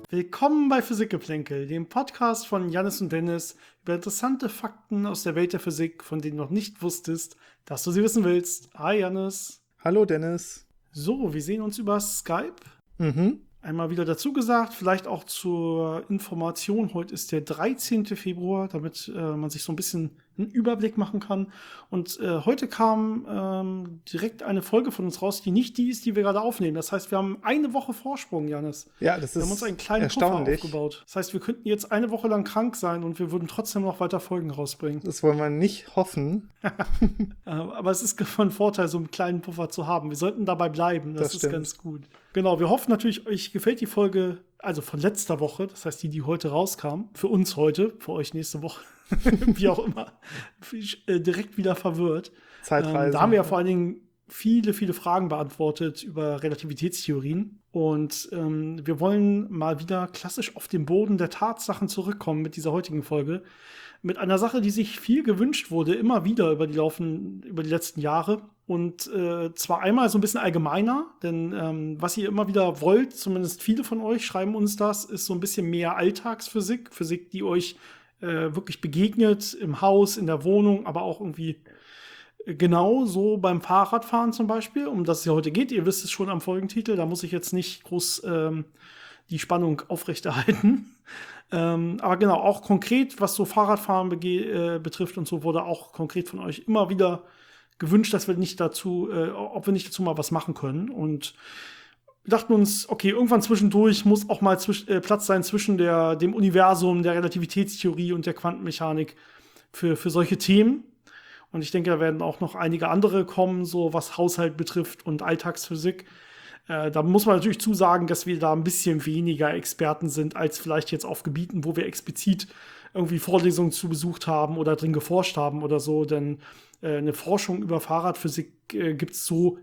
Willkommen bei Physikgeplänkel, dem Podcast von Jannis und Dennis über interessante Fakten aus der Welt der Physik, von denen du noch nicht wusstest, dass du sie wissen willst. Hi Jannis. Hallo Dennis. So, wir sehen uns über Skype. Einmal wieder dazu gesagt, vielleicht auch zur Information, heute ist der 13. Februar, damit man sich so ein bisschen einen Überblick machen kann. Und heute kam direkt eine Folge von uns raus, die nicht die ist, die wir gerade aufnehmen. Das heißt, wir haben eine Woche Vorsprung, Jannis. Ja, das ist wir haben uns einen kleinen Puffer aufgebaut. Das heißt, wir könnten jetzt eine Woche lang krank sein und wir würden trotzdem noch weiter Folgen rausbringen. Das wollen wir nicht hoffen. Aber es ist von Vorteil, so einen kleinen Puffer zu haben. Wir sollten dabei bleiben, das ist ganz gut. Genau, wir hoffen natürlich, euch gefällt die Folge, also von letzter Woche, das heißt die heute rauskam. Für uns heute, für euch nächste Woche, wie auch immer, direkt wieder verwirrt. Zeitreisen. Da haben wir ja vor allen Dingen viele Fragen beantwortet über Relativitätstheorien. Und wir wollen mal wieder klassisch auf den Boden der Tatsachen zurückkommen mit dieser heutigen Folge. Mit einer Sache, die sich viel gewünscht wurde, immer wieder über die letzten Jahre. Und zwar einmal so ein bisschen allgemeiner, denn was ihr immer wieder wollt, zumindest viele von euch schreiben uns das, ist so ein bisschen mehr Alltagsphysik. Physik, die euch wirklich begegnet, im Haus, in der Wohnung, aber auch irgendwie genau so beim Fahrradfahren zum Beispiel, um das es ja heute geht. Ihr wisst es schon am Folgentitel, da muss ich jetzt nicht groß die Spannung aufrechterhalten. Aber genau, auch konkret, was so Fahrradfahren betrifft und so, wurde auch konkret von euch immer wieder gewünscht, dass wir ob wir nicht dazu mal was machen können. Und wir dachten uns, okay, irgendwann zwischendurch muss auch mal Platz sein zwischen dem Universum, der Relativitätstheorie und der Quantenmechanik für solche Themen. Und ich denke, da werden auch noch einige andere kommen, so was Haushalt betrifft und Alltagsphysik. Da muss man natürlich zusagen, dass wir da ein bisschen weniger Experten sind, als vielleicht jetzt auf Gebieten, wo wir explizit irgendwie Vorlesungen zu besucht haben oder drin geforscht haben oder so. Denn eine Forschung über Fahrradphysik gibt es so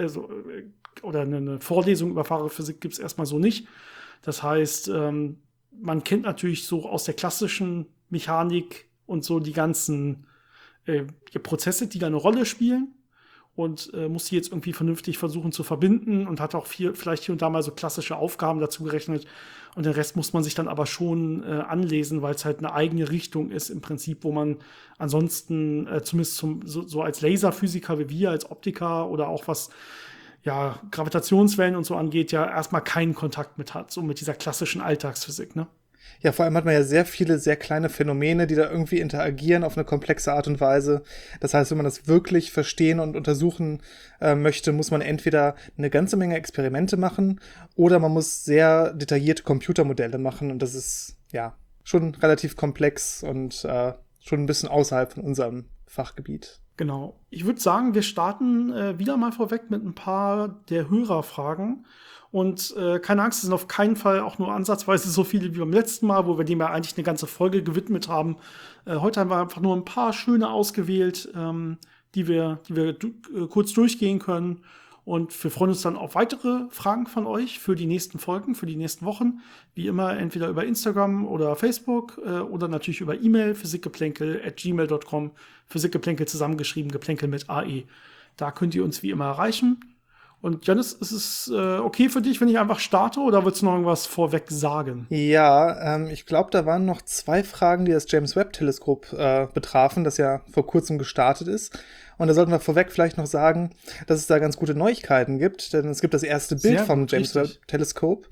oder eine Vorlesung über Fahrradphysik gibt es erstmal so nicht. Das heißt, man kennt natürlich so aus der klassischen Mechanik und so die ganzen Prozesse, die da eine Rolle spielen. Und muss die jetzt irgendwie vernünftig versuchen zu verbinden und hat auch vielleicht hier und da mal so klassische Aufgaben dazu gerechnet. Und den Rest muss man sich dann aber schon anlesen, weil es halt eine eigene Richtung ist im Prinzip, wo man ansonsten zumindest so als Laserphysiker wie wir, als Optiker oder auch was Gravitationswellen und so angeht, ja erstmal keinen Kontakt mit hat, so mit dieser klassischen Alltagsphysik, ne? Ja, vor allem hat man ja sehr viele, sehr kleine Phänomene, die da irgendwie interagieren auf eine komplexe Art und Weise. Das heißt, wenn man das wirklich verstehen und untersuchen möchte, muss man entweder eine ganze Menge Experimente machen oder man muss sehr detaillierte Computermodelle machen. Und das ist ja schon relativ komplex und schon ein bisschen außerhalb von unserem Fachgebiet. Genau. Ich würde sagen, wir starten wieder mal vorweg mit ein paar der Hörerfragen. Und keine Angst, es sind auf keinen Fall auch nur ansatzweise so viele wie beim letzten Mal, wo wir dem ja eigentlich eine ganze Folge gewidmet haben. Heute haben wir einfach nur ein paar schöne ausgewählt, die wir kurz durchgehen können. Und wir freuen uns dann auf weitere Fragen von euch für die nächsten Folgen, für die nächsten Wochen. Wie immer entweder über Instagram oder Facebook oder natürlich über E-Mail, physikgeplänkel@gmail.com. Physikgeplänkel zusammengeschrieben, Geplänkel mit AE. Da könnt ihr uns wie immer erreichen. Und Jannis, ist es okay für dich, wenn ich einfach starte, oder willst du noch irgendwas vorweg sagen? Ja, ich glaube, da waren noch 2 Fragen, die das James-Webb-Teleskop betrafen, das ja vor kurzem gestartet ist. Und da sollten wir vorweg vielleicht noch sagen, dass es da ganz gute Neuigkeiten gibt, denn es gibt das erste Bild vom James-Webb-Teleskop.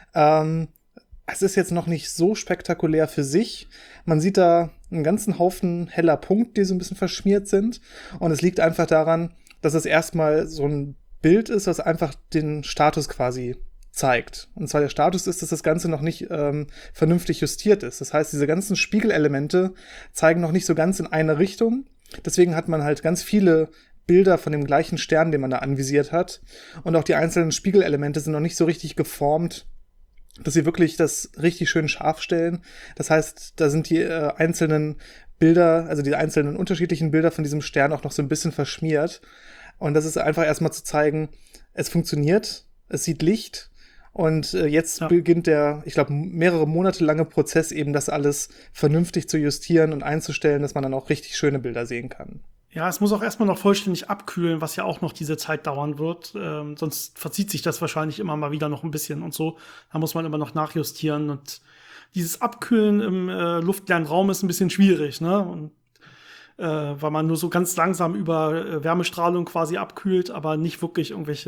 Es ist jetzt noch nicht so spektakulär für sich. Man sieht da einen ganzen Haufen heller Punkte, die so ein bisschen verschmiert sind. Und es liegt einfach daran, dass es erstmal so ein Bild ist, was einfach den Status quasi zeigt. Und zwar der Status ist, dass das Ganze noch nicht vernünftig justiert ist. Das heißt, diese ganzen Spiegelelemente zeigen noch nicht so ganz in eine Richtung. Deswegen hat man halt ganz viele Bilder von dem gleichen Stern, den man da anvisiert hat. Und auch die einzelnen Spiegelelemente sind noch nicht so richtig geformt, dass sie wirklich das richtig schön scharf stellen. Das heißt, da sind die einzelnen Bilder, also die einzelnen unterschiedlichen Bilder von diesem Stern auch noch so ein bisschen verschmiert. Und das ist einfach erstmal zu zeigen, es funktioniert, es sieht Licht. Und jetzt beginnt der, ich glaube, mehrere Monate lange Prozess, eben das alles vernünftig zu justieren und einzustellen, dass man dann auch richtig schöne Bilder sehen kann. Ja, es muss auch erstmal noch vollständig abkühlen, was ja auch noch diese Zeit dauern wird. Sonst verzieht sich das wahrscheinlich immer mal wieder noch ein bisschen und so. Da muss man immer noch nachjustieren. Und dieses Abkühlen im luftleeren Raum ist ein bisschen schwierig, ne? Und, weil man nur so ganz langsam über Wärmestrahlung quasi abkühlt, aber nicht wirklich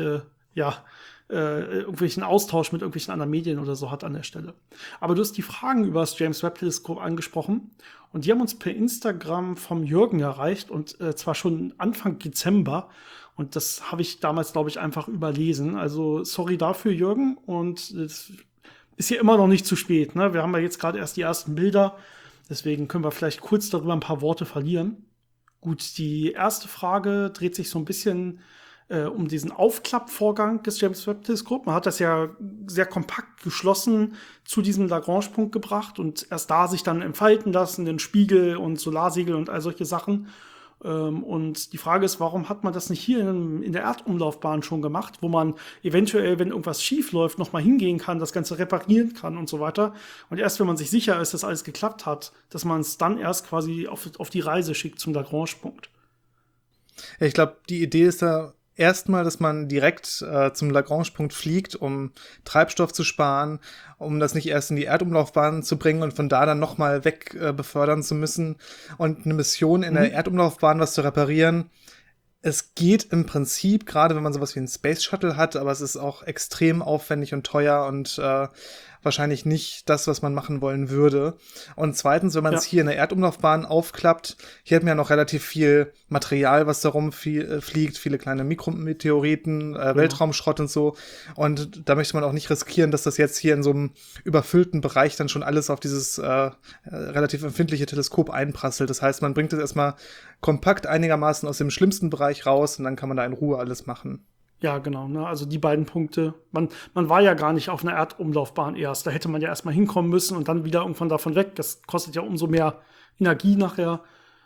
irgendwelchen Austausch mit irgendwelchen anderen Medien oder so hat an der Stelle. Aber du hast die Fragen über das James Webb Teleskop angesprochen und die haben uns per Instagram vom Jürgen erreicht und zwar schon Anfang Dezember und das habe ich damals, glaube ich, einfach überlesen. Also sorry dafür, Jürgen, und es ist ja immer noch nicht zu spät, ne? Wir haben ja jetzt gerade erst die ersten Bilder, deswegen können wir vielleicht kurz darüber ein paar Worte verlieren. Gut, die erste Frage dreht sich so ein bisschen um diesen Aufklappvorgang des James Webb Teleskops. Man hat das ja sehr kompakt geschlossen zu diesem Lagrange-Punkt gebracht und erst da sich dann entfalten lassen, den Spiegel und Solarsegel und all solche Sachen. Und die Frage ist, warum hat man das nicht hier in der Erdumlaufbahn schon gemacht, wo man eventuell, wenn irgendwas schief läuft, noch mal hingehen kann, das Ganze reparieren kann und so weiter. Und erst wenn man sich sicher ist, dass alles geklappt hat, dass man es dann erst quasi auf die Reise schickt zum Lagrange-Punkt. Ja, ich glaube, die Idee ist da erstmal, dass man direkt zum Lagrange-Punkt fliegt, um Treibstoff zu sparen, um das nicht erst in die Erdumlaufbahn zu bringen und von da dann nochmal weg befördern zu müssen. Und eine Mission in der Erdumlaufbahn was zu reparieren, es geht im Prinzip, gerade wenn man sowas wie einen Space Shuttle hat, aber es ist auch extrem aufwendig und teuer und wahrscheinlich nicht das, was man machen wollen würde. Und zweitens, wenn man es hier in der Erdumlaufbahn aufklappt, hier hat man ja noch relativ viel Material, was da rumfliegt, viele kleine Mikrometeoriten, Weltraumschrott und so. Und da möchte man auch nicht riskieren, dass das jetzt hier in so einem überfüllten Bereich dann schon alles auf dieses relativ empfindliche Teleskop einprasselt. Das heißt, man bringt es erstmal kompakt einigermaßen aus dem schlimmsten Bereich raus und dann kann man da in Ruhe alles machen. Ja, genau, ne? Also die beiden Punkte. Man war ja gar nicht auf einer Erdumlaufbahn erst. Da hätte man ja erstmal hinkommen müssen und dann wieder irgendwann davon weg. Das kostet ja umso mehr Energie nachher.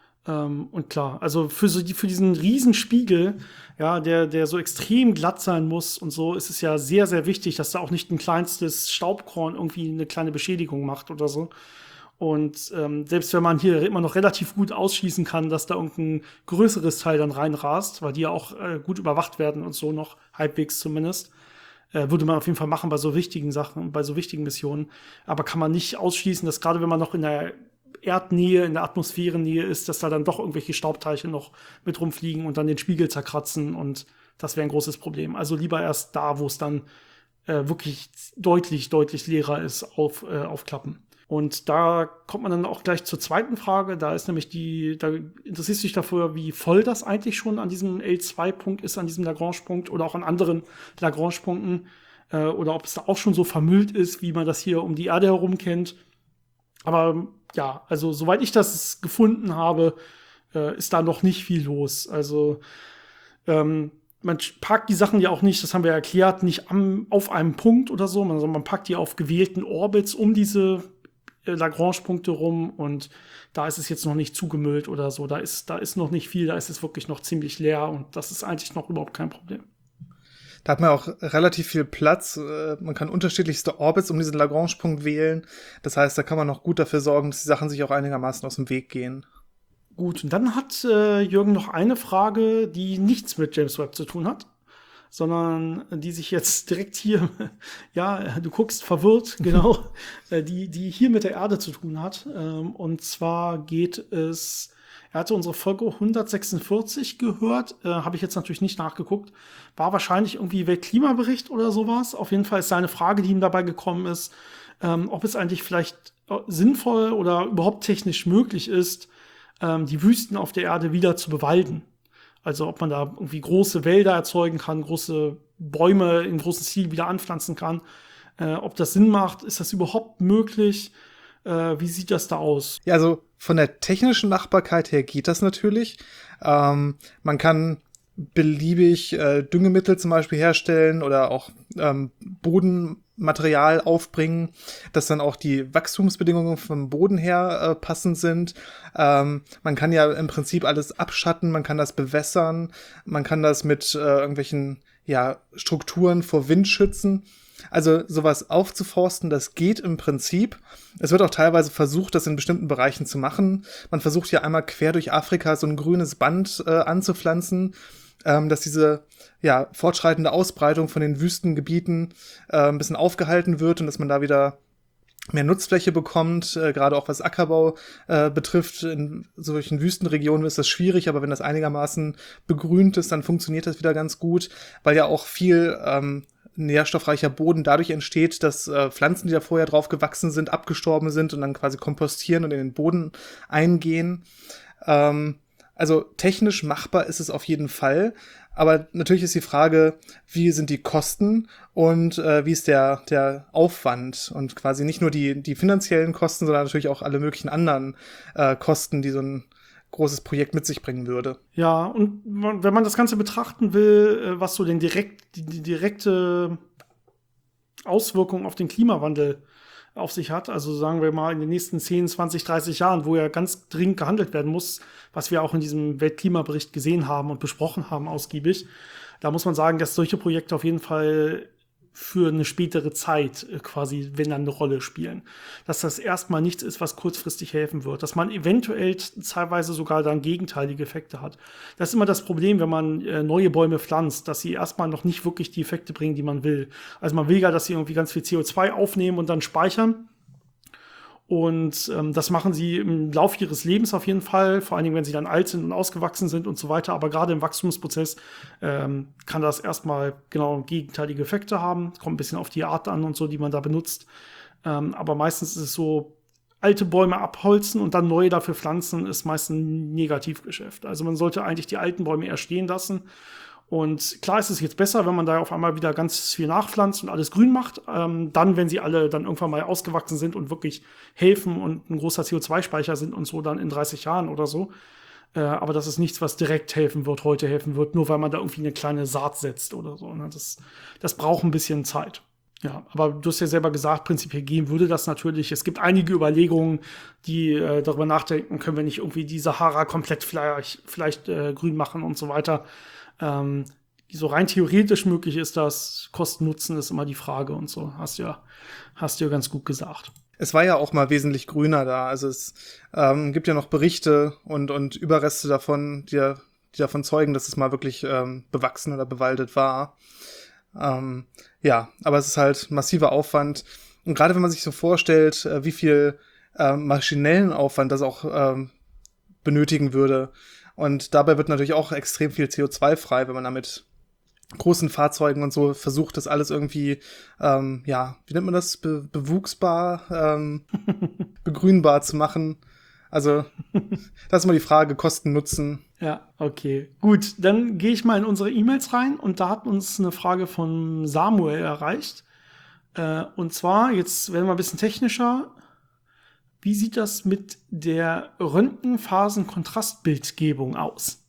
Und klar, also für diesen Riesenspiegel, ja, der so extrem glatt sein muss und so, ist es ja sehr, sehr wichtig, dass da auch nicht ein kleinstes Staubkorn irgendwie eine kleine Beschädigung macht oder so. Und selbst wenn man hier immer noch relativ gut ausschließen kann, dass da irgendein größeres Teil dann reinrast, weil die ja auch gut überwacht werden und so noch, halbwegs zumindest, würde man auf jeden Fall machen bei so wichtigen Sachen, bei so wichtigen Missionen. Aber kann man nicht ausschließen, dass gerade wenn man noch in der Erdnähe, in der Atmosphärennähe ist, dass da dann doch irgendwelche Staubteilchen noch mit rumfliegen und dann den Spiegel zerkratzen und das wäre ein großes Problem. Also lieber erst da, wo es dann wirklich deutlich, deutlich leerer ist, aufklappen. Und da kommt man dann auch gleich zur zweiten Frage. Da ist nämlich da interessierst du dich dafür, wie voll das eigentlich schon an diesem L2-Punkt ist, an diesem Lagrange-Punkt oder auch an anderen Lagrange-Punkten. Oder ob es da auch schon so vermüllt ist, wie man das hier um die Erde herum kennt. Aber ja, also soweit ich das gefunden habe, ist da noch nicht viel los. Also man parkt die Sachen ja auch nicht, das haben wir erklärt, nicht auf einem Punkt oder so, sondern man packt die auf gewählten Orbits um diese Lagrange-Punkte rum und da ist es jetzt noch nicht zugemüllt oder so. Da ist noch nicht viel, da ist es wirklich noch ziemlich leer und das ist eigentlich noch überhaupt kein Problem. Da hat man auch relativ viel Platz. Man kann unterschiedlichste Orbits um diesen Lagrange-Punkt wählen. Das heißt, da kann man noch gut dafür sorgen, dass die Sachen sich auch einigermaßen aus dem Weg gehen. Gut, und dann hat Jürgen noch eine Frage, die nichts mit James Webb zu tun hat, sondern die sich jetzt direkt hier, ja, du guckst verwirrt, genau, die hier mit der Erde zu tun hat. Und zwar er hatte unsere Folge 146 gehört, habe ich jetzt natürlich nicht nachgeguckt, war wahrscheinlich irgendwie Weltklimabericht oder sowas. Auf jeden Fall ist seine Frage, die ihm dabei gekommen ist, ob es eigentlich vielleicht sinnvoll oder überhaupt technisch möglich ist, die Wüsten auf der Erde wieder zu bewalden. Also ob man da irgendwie große Wälder erzeugen kann, große Bäume in großen Stil wieder anpflanzen kann. Ob das Sinn macht, ist das überhaupt möglich? Wie sieht das da aus? Ja, also von der technischen Machbarkeit her geht das natürlich. Man kann beliebig Düngemittel zum Beispiel herstellen oder auch Bodenmaterial aufbringen, dass dann auch die Wachstumsbedingungen vom Boden her passend sind. Man kann ja im Prinzip alles abschatten, man kann das bewässern, man kann das mit irgendwelchen Strukturen vor Wind schützen. Also sowas aufzuforsten, das geht im Prinzip. Es wird auch teilweise versucht, das in bestimmten Bereichen zu machen. Man versucht ja einmal quer durch Afrika so ein grünes Band anzupflanzen, dass diese fortschreitende Ausbreitung von den Wüstengebieten ein bisschen aufgehalten wird und dass man da wieder mehr Nutzfläche bekommt, gerade auch was Ackerbau betrifft. In solchen Wüstenregionen ist das schwierig, aber wenn das einigermaßen begrünt ist, dann funktioniert das wieder ganz gut, weil ja auch viel nährstoffreicher Boden dadurch entsteht, dass Pflanzen, die da vorher drauf gewachsen sind, abgestorben sind und dann quasi kompostieren und in den Boden eingehen. Also technisch machbar ist es auf jeden Fall, aber natürlich ist die Frage, wie sind die Kosten und wie ist der Aufwand und quasi nicht nur die finanziellen Kosten, sondern natürlich auch alle möglichen anderen Kosten, die so ein großes Projekt mit sich bringen würde. Ja, und wenn man das Ganze betrachten will, was so die direkte Auswirkung auf den Klimawandel auf sich hat, also sagen wir mal in den nächsten 10, 20, 30 Jahren, wo ja ganz dringend gehandelt werden muss, was wir auch in diesem Weltklimabericht gesehen haben und besprochen haben ausgiebig, da muss man sagen, dass solche Projekte auf jeden Fall für eine spätere Zeit quasi, wenn dann eine Rolle spielen. Dass das erstmal nichts ist, was kurzfristig helfen wird. Dass man eventuell teilweise sogar dann gegenteilige Effekte hat. Das ist immer das Problem, wenn man neue Bäume pflanzt, dass sie erstmal noch nicht wirklich die Effekte bringen, die man will. Also man will ja, dass sie irgendwie ganz viel CO2 aufnehmen und dann speichern. Und das machen sie im Laufe ihres Lebens auf jeden Fall, vor allen Dingen, wenn sie dann alt sind und ausgewachsen sind und so weiter. Aber gerade im Wachstumsprozess kann das erstmal genau gegenteilige Effekte haben. Kommt ein bisschen auf die Art an und so, die man da benutzt. Aber meistens ist es so, alte Bäume abholzen und dann neue dafür pflanzen, ist meistens ein Negativgeschäft. Also man sollte eigentlich die alten Bäume eher stehen lassen. Und klar ist es jetzt besser, wenn man da auf einmal wieder ganz viel nachpflanzt und alles grün macht. Dann, wenn sie alle dann irgendwann mal ausgewachsen sind und wirklich helfen und ein großer CO2-Speicher sind und so dann in 30 Jahren oder so. Aber das ist nichts, was direkt heute helfen wird, nur weil man da irgendwie eine kleine Saat setzt oder so. Ne? Das braucht ein bisschen Zeit. Ja, aber du hast ja selber gesagt, prinzipiell gehen würde das natürlich. Es gibt einige Überlegungen, die darüber nachdenken, können wir nicht irgendwie die Sahara komplett vielleicht grün machen und so weiter. So rein theoretisch möglich ist das, Kosten-Nutzen ist immer die Frage und so, hast du ja ganz gut gesagt. Es war ja auch mal wesentlich grüner da, also es gibt ja noch Berichte und Überreste davon, die davon zeugen, dass es mal wirklich bewachsen oder bewaldet war. Aber es ist halt massiver Aufwand und gerade wenn man sich so vorstellt, wie viel maschinellen Aufwand das auch benötigen würde. Und dabei wird natürlich auch extrem viel CO2 frei, wenn man da mit großen Fahrzeugen und so versucht, das alles irgendwie, wie nennt man das, bewuchsbar, begrünbar zu machen. Also, das ist mal die Frage, Kosten, Nutzen. Ja, okay. Gut, dann gehe ich mal in unsere E-Mails rein und da hat uns eine Frage von Samuel erreicht. Und zwar, jetzt werden wir ein bisschen technischer. Wie sieht das mit der Röntgenphasen-Kontrastbildgebung aus?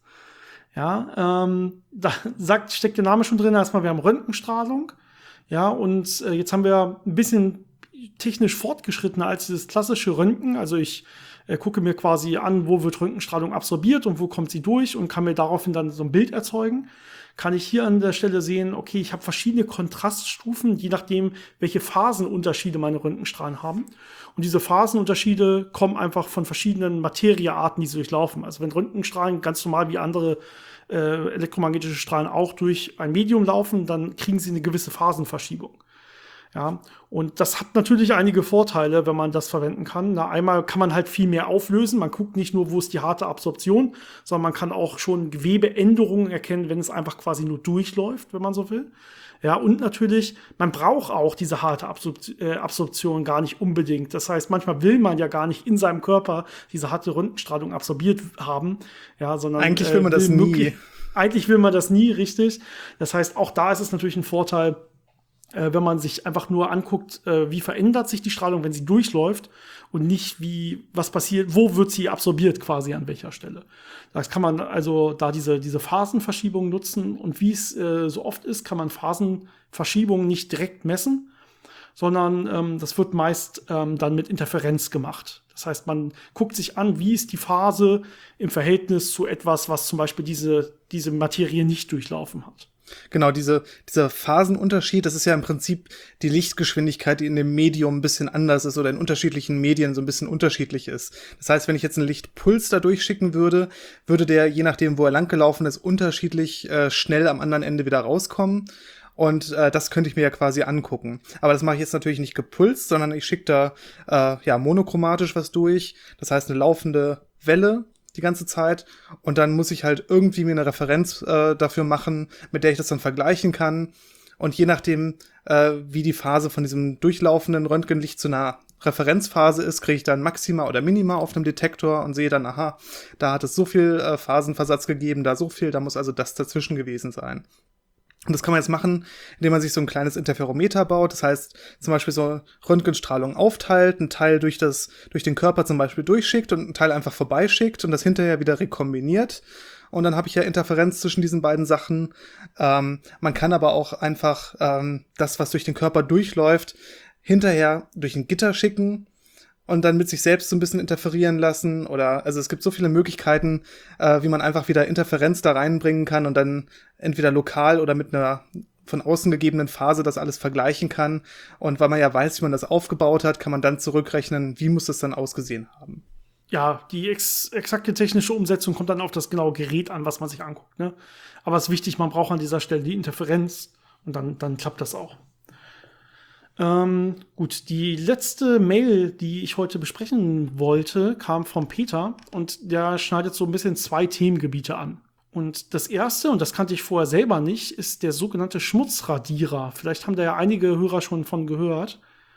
Ja, da steckt der Name schon drin. Erstmal, wir haben Röntgenstrahlung. Ja, und jetzt haben wir ein bisschen technisch fortgeschrittener als dieses klassische Röntgen. Also ich gucke mir quasi an, wo wird Röntgenstrahlung absorbiert und wo kommt sie durch und kann mir daraufhin dann so ein Bild erzeugen. Kann ich hier an der Stelle sehen, okay, ich habe verschiedene Kontraststufen, je nachdem, welche Phasenunterschiede meine Röntgenstrahlen haben. Und diese Phasenunterschiede kommen einfach von verschiedenen Materiearten, die sie durchlaufen. Also wenn Röntgenstrahlen ganz normal wie andere elektromagnetische Strahlen auch durch ein Medium laufen, dann kriegen sie eine gewisse Phasenverschiebung. Ja, und das hat natürlich einige Vorteile, wenn man das verwenden kann. Na, einmal kann man halt viel mehr auflösen. Man guckt nicht nur, wo ist die harte Absorption, sondern man kann auch schon Gewebeänderungen erkennen, wenn es einfach quasi nur durchläuft, wenn man so will. Ja, und natürlich, man braucht auch diese harte Absorption gar nicht unbedingt. Das heißt, manchmal will man ja gar nicht in seinem Körper diese harte Röntgenstrahlung absorbiert haben. Ja, sondern eigentlich will man das nie. Eigentlich will man das nie, richtig. Das heißt, auch da ist es natürlich ein Vorteil, wenn man sich einfach nur anguckt, wie verändert sich die Strahlung, wenn sie durchläuft und nicht was passiert, wo wird sie absorbiert quasi an welcher Stelle. Das kann man also da diese Phasenverschiebung nutzen und wie es so oft ist, kann man Phasenverschiebungen nicht direkt messen, sondern das wird meist dann mit Interferenz gemacht. Das heißt, man guckt sich an, wie ist die Phase im Verhältnis zu etwas, was zum Beispiel diese Materie nicht durchlaufen hat. Genau, dieser Phasenunterschied, das ist ja im Prinzip die Lichtgeschwindigkeit, die in dem Medium ein bisschen anders ist oder in unterschiedlichen Medien so ein bisschen unterschiedlich ist. Das heißt, wenn ich jetzt einen Lichtpuls da durchschicken würde, würde der, je nachdem, wo er langgelaufen ist, unterschiedlich schnell am anderen Ende wieder rauskommen. Und das könnte ich mir ja quasi angucken. Aber das mache ich jetzt natürlich nicht gepulst, sondern ich schicke da monochromatisch was durch. Das heißt, eine laufende Welle die ganze Zeit. Und dann muss ich halt irgendwie mir eine Referenz dafür machen, mit der ich das dann vergleichen kann. Und je nachdem, wie die Phase von diesem durchlaufenden Röntgenlicht zu einer Referenzphase ist, kriege ich dann Maxima oder Minima auf einem Detektor und sehe dann, aha, da hat es so viel Phasenversatz gegeben, da so viel, da muss also das dazwischen gewesen sein. Und das kann man jetzt machen, indem man sich so ein kleines Interferometer baut. Das heißt, zum Beispiel so Röntgenstrahlung aufteilt, einen Teil durch den Körper zum Beispiel durchschickt und einen Teil einfach vorbeischickt und das hinterher wieder rekombiniert. Und dann habe ich ja Interferenz zwischen diesen beiden Sachen. Man kann aber auch einfach das, was durch den Körper durchläuft, hinterher durch ein Gitter schicken und dann mit sich selbst so ein bisschen interferieren lassen also es gibt so viele Möglichkeiten, wie man einfach wieder Interferenz da reinbringen kann und dann entweder lokal oder mit einer von außen gegebenen Phase das alles vergleichen kann. Und weil man ja weiß, wie man das aufgebaut hat, kann man dann zurückrechnen, wie muss das dann ausgesehen haben. Ja, die exakte technische Umsetzung kommt dann auf das genaue Gerät an, was man sich anguckt, ne? Aber es ist wichtig, man braucht an dieser Stelle die Interferenz und dann klappt das auch. Gut, die letzte Mail, die ich heute besprechen wollte, kam von Peter und der schneidet so ein bisschen 2 Themengebiete an. Und das erste, und das kannte ich vorher selber nicht, ist der sogenannte Schmutzradierer. Vielleicht haben da ja einige Hörer schon von gehört.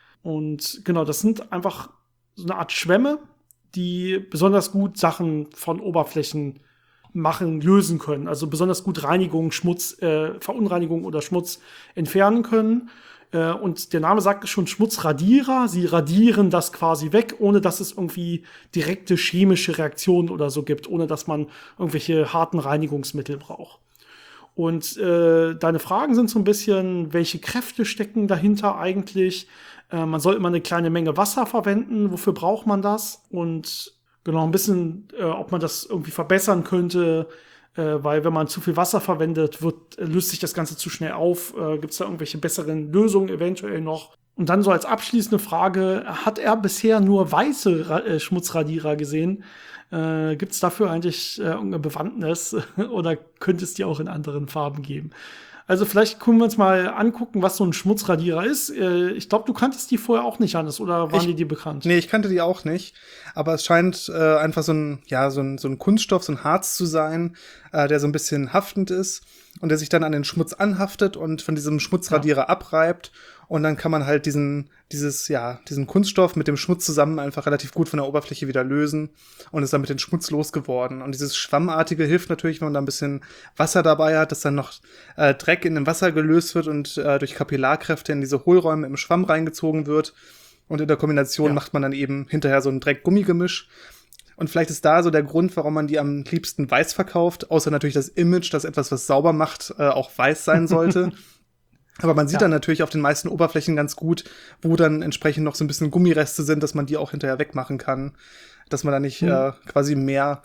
Und genau, das sind einfach so eine Art Schwämme, die besonders gut Sachen von Oberflächen lösen können. Also besonders gut Reinigung, Verunreinigung oder Schmutz entfernen können. Und der Name sagt schon Schmutzradierer. Sie radieren das quasi weg, ohne dass es irgendwie direkte chemische Reaktionen oder so gibt, ohne dass man irgendwelche harten Reinigungsmittel braucht. Und deine Fragen sind so ein bisschen, welche Kräfte stecken dahinter eigentlich? Man soll immer eine kleine Menge Wasser verwenden. Wofür braucht man das? Und genau ein bisschen, ob man das irgendwie verbessern könnte. Weil wenn man zu viel Wasser verwendet, löst sich das Ganze zu schnell auf. Gibt es da irgendwelche besseren Lösungen eventuell noch? Und dann so als abschließende Frage, hat er bisher nur weiße Schmutzradierer gesehen? Gibt es dafür eigentlich irgendeine Bewandtnis oder könnte es die auch in anderen Farben geben? Also vielleicht können wir uns mal angucken, was so ein Schmutzradierer ist. Ich glaube, du kanntest die vorher auch nicht, Hannes, oder waren die dir bekannt? Nee, ich kannte die auch nicht. Aber es scheint einfach so ein Kunststoff, so ein Harz zu sein, der so ein bisschen haftend ist und der sich dann an den Schmutz anhaftet und von diesem Schmutzradierer abreibt. Und dann kann man halt diesen Kunststoff mit dem Schmutz zusammen einfach relativ gut von der Oberfläche wieder lösen und ist damit den Schmutz losgeworden. Und dieses Schwammartige hilft natürlich, wenn man da ein bisschen Wasser dabei hat, dass dann noch Dreck in dem Wasser gelöst wird und durch Kapillarkräfte in diese Hohlräume im Schwamm reingezogen wird. Und in der Kombination macht man dann eben hinterher so ein Dreck-Gummi-Gemisch. Und vielleicht ist da so der Grund, warum man die am liebsten weiß verkauft, außer natürlich das Image, dass etwas, was sauber macht, auch weiß sein sollte. Aber man sieht dann natürlich auf den meisten Oberflächen ganz gut, wo dann entsprechend noch so ein bisschen Gummireste sind, dass man die auch hinterher wegmachen kann. Dass man da nicht quasi mehr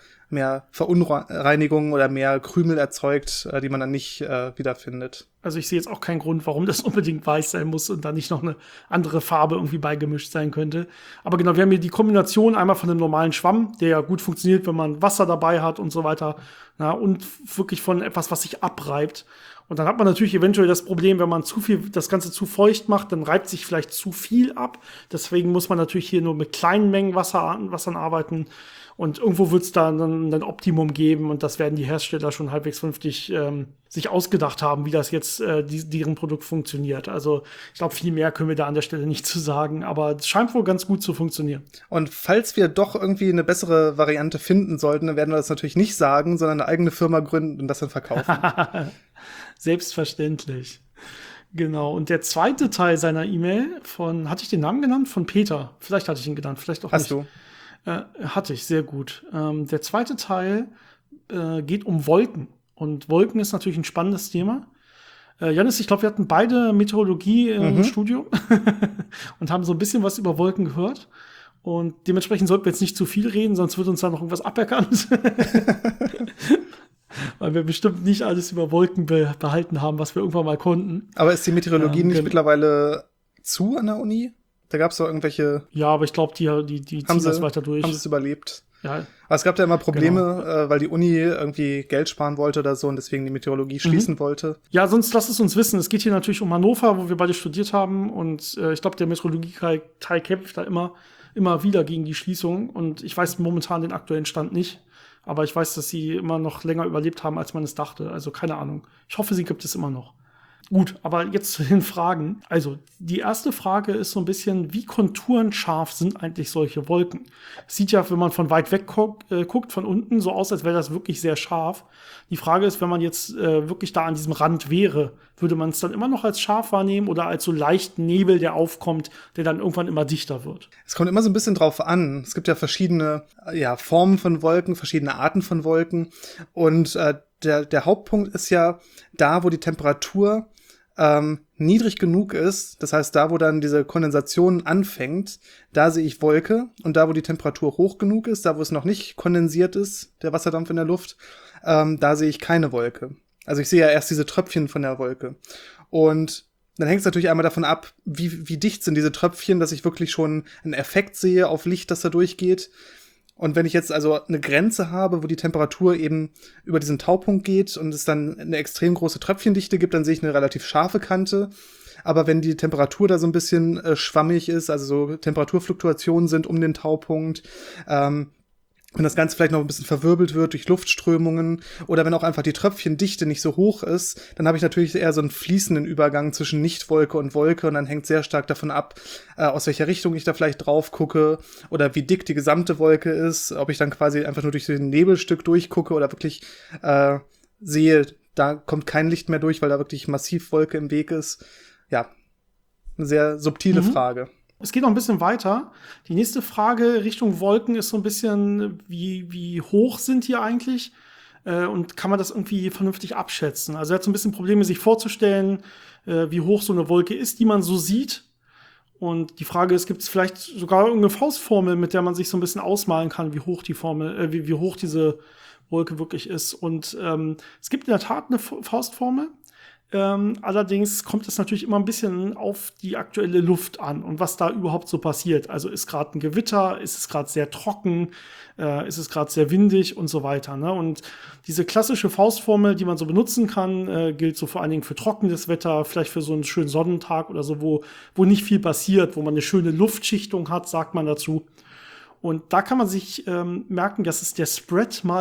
Verunreinigung oder mehr Krümel erzeugt, die man dann nicht wiederfindet. Also ich sehe jetzt auch keinen Grund, warum das unbedingt weiß sein muss und da nicht noch eine andere Farbe irgendwie beigemischt sein könnte. Aber genau, wir haben hier die Kombination einmal von einem normalen Schwamm, der ja gut funktioniert, wenn man Wasser dabei hat und so weiter. Und wirklich von etwas, was sich abreibt. Und dann hat man natürlich eventuell das Problem, wenn man das Ganze zu feucht macht, dann reibt sich vielleicht zu viel ab. Deswegen muss man natürlich hier nur mit kleinen Mengen Wassern arbeiten. Und irgendwo wird es da dann ein Optimum geben. Und das werden die Hersteller schon halbwegs vernünftig sich ausgedacht haben, wie das jetzt deren Produkt funktioniert. Also ich glaube, viel mehr können wir da an der Stelle nicht zu sagen. Aber es scheint wohl ganz gut zu funktionieren. Und falls wir doch irgendwie eine bessere Variante finden sollten, dann werden wir das natürlich nicht sagen, sondern eine eigene Firma gründen und das dann verkaufen. Selbstverständlich. Genau. Und der zweite Teil seiner E-Mail hatte ich den Namen genannt? Von Peter. Vielleicht hatte ich ihn genannt, vielleicht auch nicht. Hast du? Hatte ich, sehr gut. Der zweite Teil geht um Wolken. Und Wolken ist natürlich ein spannendes Thema. Jannis, ich glaube, wir hatten beide Meteorologie im Studium und haben so ein bisschen was über Wolken gehört. Und dementsprechend sollten wir jetzt nicht zu viel reden, sonst wird uns da noch irgendwas aberkannt. weil wir bestimmt nicht alles über Wolken behalten haben, was wir irgendwann mal konnten. Aber ist die Meteorologie nicht mittlerweile zu an der Uni? Da gab es doch irgendwelche. Ja, aber ich glaube, die ziehen das weiter durch. Haben sie es überlebt? Ja. Aber es gab da immer Probleme, weil die Uni irgendwie Geld sparen wollte oder so und deswegen die Meteorologie schließen wollte. Ja, sonst lasst es uns wissen. Es geht hier natürlich um Hannover, wo wir beide studiert haben. Und ich glaube, der Meteorologie-Teil kämpft da immer wieder gegen die Schließung. Und ich weiß momentan den aktuellen Stand nicht. Aber ich weiß, dass sie immer noch länger überlebt haben, als man es dachte. Also keine Ahnung. Ich hoffe, sie gibt es immer noch. Gut, aber jetzt zu den Fragen. Also, die erste Frage ist so ein bisschen, wie konturenscharf sind eigentlich solche Wolken? Es sieht ja, wenn man von weit weg guckt, von unten, so aus, als wäre das wirklich sehr scharf. Die Frage ist, wenn man jetzt wirklich da an diesem Rand wäre, würde man es dann immer noch als scharf wahrnehmen oder als so leichten Nebel, der aufkommt, der dann irgendwann immer dichter wird? Es kommt immer so ein bisschen drauf an. Es gibt ja verschiedene Formen von Wolken, verschiedene Arten von Wolken. Und der Hauptpunkt ist ja da, wo die Temperatur niedrig genug ist, das heißt, da, wo dann diese Kondensation anfängt, da sehe ich Wolke und da, wo die Temperatur hoch genug ist, da, wo es noch nicht kondensiert ist, der Wasserdampf in der Luft, da sehe ich keine Wolke. Also ich sehe ja erst diese Tröpfchen von der Wolke. Und dann hängt es natürlich einmal davon ab, wie dicht sind diese Tröpfchen, dass ich wirklich schon einen Effekt sehe auf Licht, das da durchgeht. Und wenn ich jetzt also eine Grenze habe, wo die Temperatur eben über diesen Taupunkt geht und es dann eine extrem große Tröpfchendichte gibt, dann sehe ich eine relativ scharfe Kante. Aber wenn die Temperatur da so ein bisschen schwammig ist, also so Temperaturfluktuationen sind um den Taupunkt, wenn das Ganze vielleicht noch ein bisschen verwirbelt wird durch Luftströmungen oder wenn auch einfach die Tröpfchendichte nicht so hoch ist, dann habe ich natürlich eher so einen fließenden Übergang zwischen Nichtwolke und Wolke und dann hängt sehr stark davon ab, aus welcher Richtung ich da vielleicht drauf gucke oder wie dick die gesamte Wolke ist, ob ich dann quasi einfach nur durch so ein Nebelstück durchgucke oder wirklich sehe, da kommt kein Licht mehr durch, weil da wirklich massiv Wolke im Weg ist. Ja, eine sehr subtile Frage. Es geht noch ein bisschen weiter. Die nächste Frage Richtung Wolken ist so ein bisschen, wie hoch sind die eigentlich? Und kann man das irgendwie vernünftig abschätzen? Also er hat so ein bisschen Probleme, sich vorzustellen, wie hoch so eine Wolke ist, die man so sieht. Und die Frage ist, gibt es vielleicht sogar irgendeine Faustformel, mit der man sich so ein bisschen ausmalen kann, wie hoch wie hoch diese Wolke wirklich ist? Und es gibt in der Tat eine Faustformel. Allerdings kommt es natürlich immer ein bisschen auf die aktuelle Luft an und was da überhaupt so passiert. Also ist gerade ein Gewitter, ist es gerade sehr trocken, ist es gerade sehr windig und so weiter. Ne? Und diese klassische Faustformel, die man so benutzen kann, gilt so vor allen Dingen für trockenes Wetter, vielleicht für so einen schönen Sonnentag oder so, wo nicht viel passiert, wo man eine schöne Luftschichtung hat, sagt man dazu. Und da kann man sich merken, dass es der Spread mal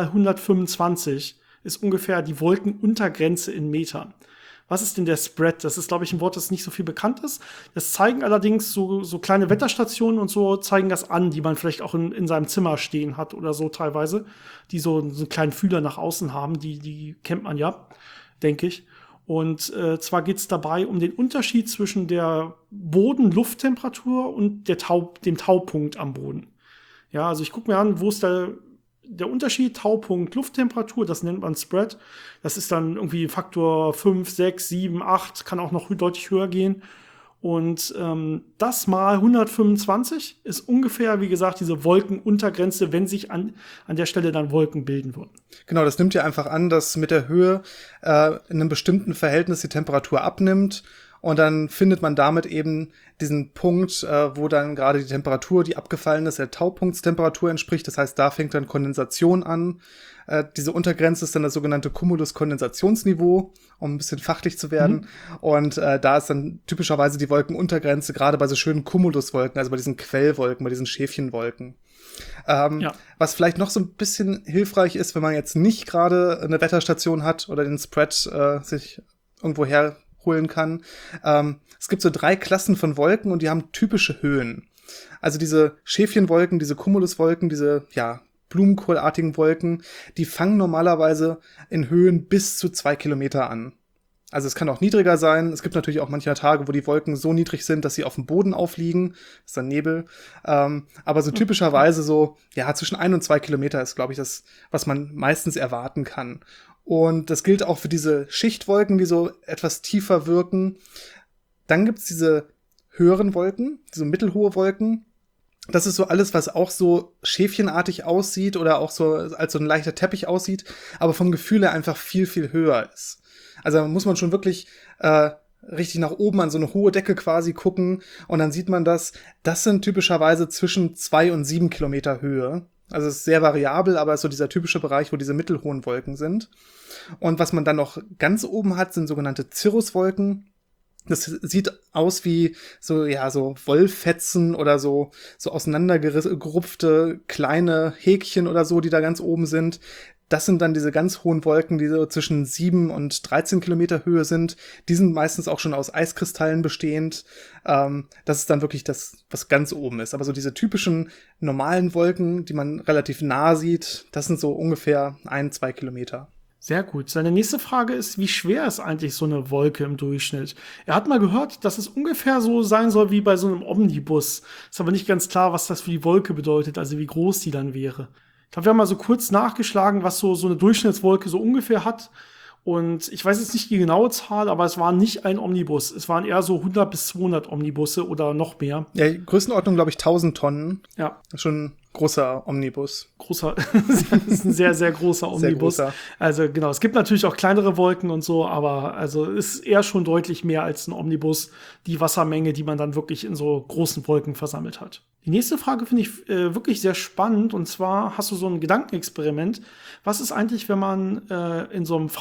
125 ist ungefähr die Wolkenuntergrenze in Metern. Was ist denn der Spread? Das ist, glaube ich, ein Wort, das nicht so viel bekannt ist. Das zeigen allerdings so kleine Wetterstationen und so zeigen das an, die man vielleicht auch in seinem Zimmer stehen hat oder so teilweise, die so einen kleinen Fühler nach außen haben. Die kennt man ja, denke ich. Und zwar geht es dabei um den Unterschied zwischen der Boden-Lufttemperatur und dem Taupunkt am Boden. Ja, also ich gucke mir an, wo ist der Unterschied, Taupunkt, Lufttemperatur, das nennt man Spread. Das ist dann irgendwie Faktor 5, 6, 7, 8, kann auch noch deutlich höher gehen. Und das mal 125 ist ungefähr, wie gesagt, diese Wolkenuntergrenze, wenn sich an der Stelle dann Wolken bilden würden. Genau, das nimmt ja einfach an, dass mit der Höhe in einem bestimmten Verhältnis die Temperatur abnimmt. Und dann findet man damit eben diesen Punkt, wo dann gerade die Temperatur, die abgefallen ist, der Taupunktstemperatur entspricht. Das heißt, da fängt dann Kondensation an. Diese Untergrenze ist dann das sogenannte Cumulus-Kondensationsniveau, um ein bisschen fachlich zu werden. Und da ist dann typischerweise die Wolkenuntergrenze, gerade bei so schönen Cumuluswolken, also bei diesen Quellwolken, bei diesen Schäfchenwolken. Was vielleicht noch so ein bisschen hilfreich ist, wenn man jetzt nicht gerade eine Wetterstation hat oder den Spread sich irgendwo herholen kann. Es gibt so 3 Klassen von Wolken und die haben typische Höhen. Also diese Schäfchenwolken, diese Cumuluswolken, diese blumenkohlartigen Wolken, die fangen normalerweise in Höhen bis zu 2 Kilometer an. Also es kann auch niedriger sein. Es gibt natürlich auch manchmal Tage, wo die Wolken so niedrig sind, dass sie auf dem Boden aufliegen. Das ist dann Nebel. Aber so typischerweise zwischen 1 und 2 Kilometer ist, glaube ich, das, was man meistens erwarten kann. Und das gilt auch für diese Schichtwolken, die so etwas tiefer wirken. Dann gibt's diese höheren Wolken, diese mittelhohe Wolken. Das ist so alles, was auch so schäfchenartig aussieht oder auch so als so ein leichter Teppich aussieht, aber vom Gefühl her einfach viel, viel höher ist. Also muss man schon wirklich richtig nach oben an so eine hohe Decke quasi gucken und dann sieht man das sind typischerweise zwischen 2 und 7 Kilometer Höhe. Also es ist sehr variabel, aber es ist so dieser typische Bereich, wo diese mittelhohen Wolken sind. Und was man dann noch ganz oben hat, sind sogenannte Cirruswolken. Das sieht aus wie so Wollfetzen oder so auseinandergerupfte kleine Häkchen oder so, die da ganz oben sind. Das sind dann diese ganz hohen Wolken, die so zwischen 7 und 13 Kilometer Höhe sind. Die sind meistens auch schon aus Eiskristallen bestehend. Das ist dann wirklich das, was ganz oben ist. Aber so diese typischen normalen Wolken, die man relativ nah sieht, das sind so ungefähr 1-2 Kilometer. Sehr gut. Seine nächste Frage ist, wie schwer ist eigentlich so eine Wolke im Durchschnitt? Er hat mal gehört, dass es ungefähr so sein soll wie bei so einem Omnibus. Ist aber nicht ganz klar, was das für die Wolke bedeutet, also wie groß die dann wäre. Ich glaube, wir haben mal so kurz nachgeschlagen, was so eine Durchschnittswolke so ungefähr hat. Und ich weiß jetzt nicht die genaue Zahl, aber es war nicht ein Omnibus. Es waren eher so 100 bis 200 Omnibusse oder noch mehr. Ja, Größenordnung, glaube ich, 1000 Tonnen. Ja. Das ist schon ein großer Omnibus. Das ist ein sehr, sehr großer Omnibus. Sehr großer. Also genau, es gibt natürlich auch kleinere Wolken und so, aber also ist eher schon deutlich mehr als ein Omnibus, die Wassermenge, die man dann wirklich in so großen Wolken versammelt hat. Die nächste Frage finde ich wirklich sehr spannend, und zwar hast du so ein Gedankenexperiment. Was ist eigentlich, wenn man in so einem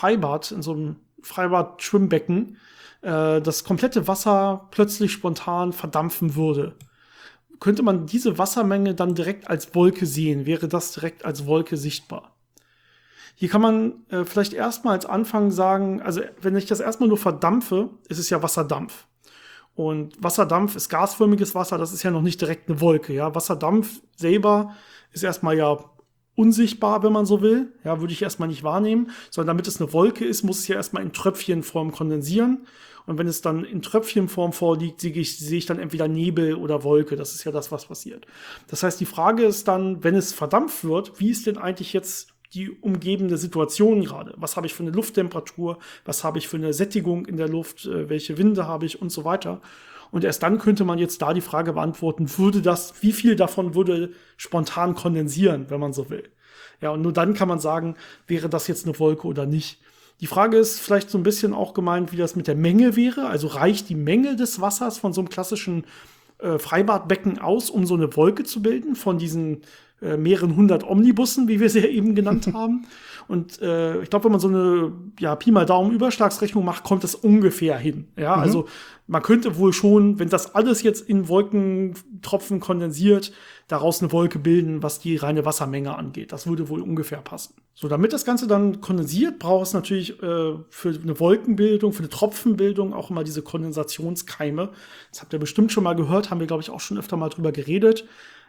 Freibad-Schwimmbecken das komplette Wasser plötzlich spontan verdampfen würde? Könnte man diese Wassermenge dann direkt als Wolke sehen? Wäre das direkt als Wolke sichtbar? Hier kann man vielleicht erstmal als Anfang sagen, also wenn ich das erstmal nur verdampfe, ist es ja Wasserdampf. Und Wasserdampf ist gasförmiges Wasser, das ist ja noch nicht direkt eine Wolke. Ja? Wasserdampf selber ist erstmal ja unsichtbar, wenn man so will. Ja, würde ich erstmal nicht wahrnehmen. Sondern damit es eine Wolke ist, muss es ja erstmal in Tröpfchenform kondensieren. Und wenn es dann in Tröpfchenform vorliegt, sehe ich dann entweder Nebel oder Wolke. Das ist ja das, was passiert. Das heißt, die Frage ist dann, wenn es verdampft wird, wie ist denn eigentlich jetzt die umgebende Situation gerade? Was habe ich für eine Lufttemperatur? Was habe ich für eine Sättigung in der Luft? Welche Winde habe ich und so weiter? Und erst dann könnte man jetzt da die Frage beantworten, wie viel davon würde spontan kondensieren, wenn man so will. Ja, und nur dann kann man sagen, wäre das jetzt eine Wolke oder nicht. Die Frage ist vielleicht so ein bisschen auch gemeint, wie das mit der Menge wäre. Also reicht die Menge des Wassers von so einem klassischen Freibadbecken aus, um so eine Wolke zu bilden von diesen mehreren hundert Omnibussen, wie wir sie ja eben genannt haben. Und ich glaube, wenn man so eine Pi mal Daumen Überschlagsrechnung macht, kommt das ungefähr hin. Ja, also man könnte wohl schon, wenn das alles jetzt in Wolkentropfen kondensiert, daraus eine Wolke bilden, was die reine Wassermenge angeht. Das würde wohl ungefähr passen. So, damit das Ganze dann kondensiert, braucht es natürlich für eine Wolkenbildung, für eine Tropfenbildung auch immer diese Kondensationskeime. Das habt ihr bestimmt schon mal gehört, haben wir, glaube ich, auch schon öfter mal drüber geredet.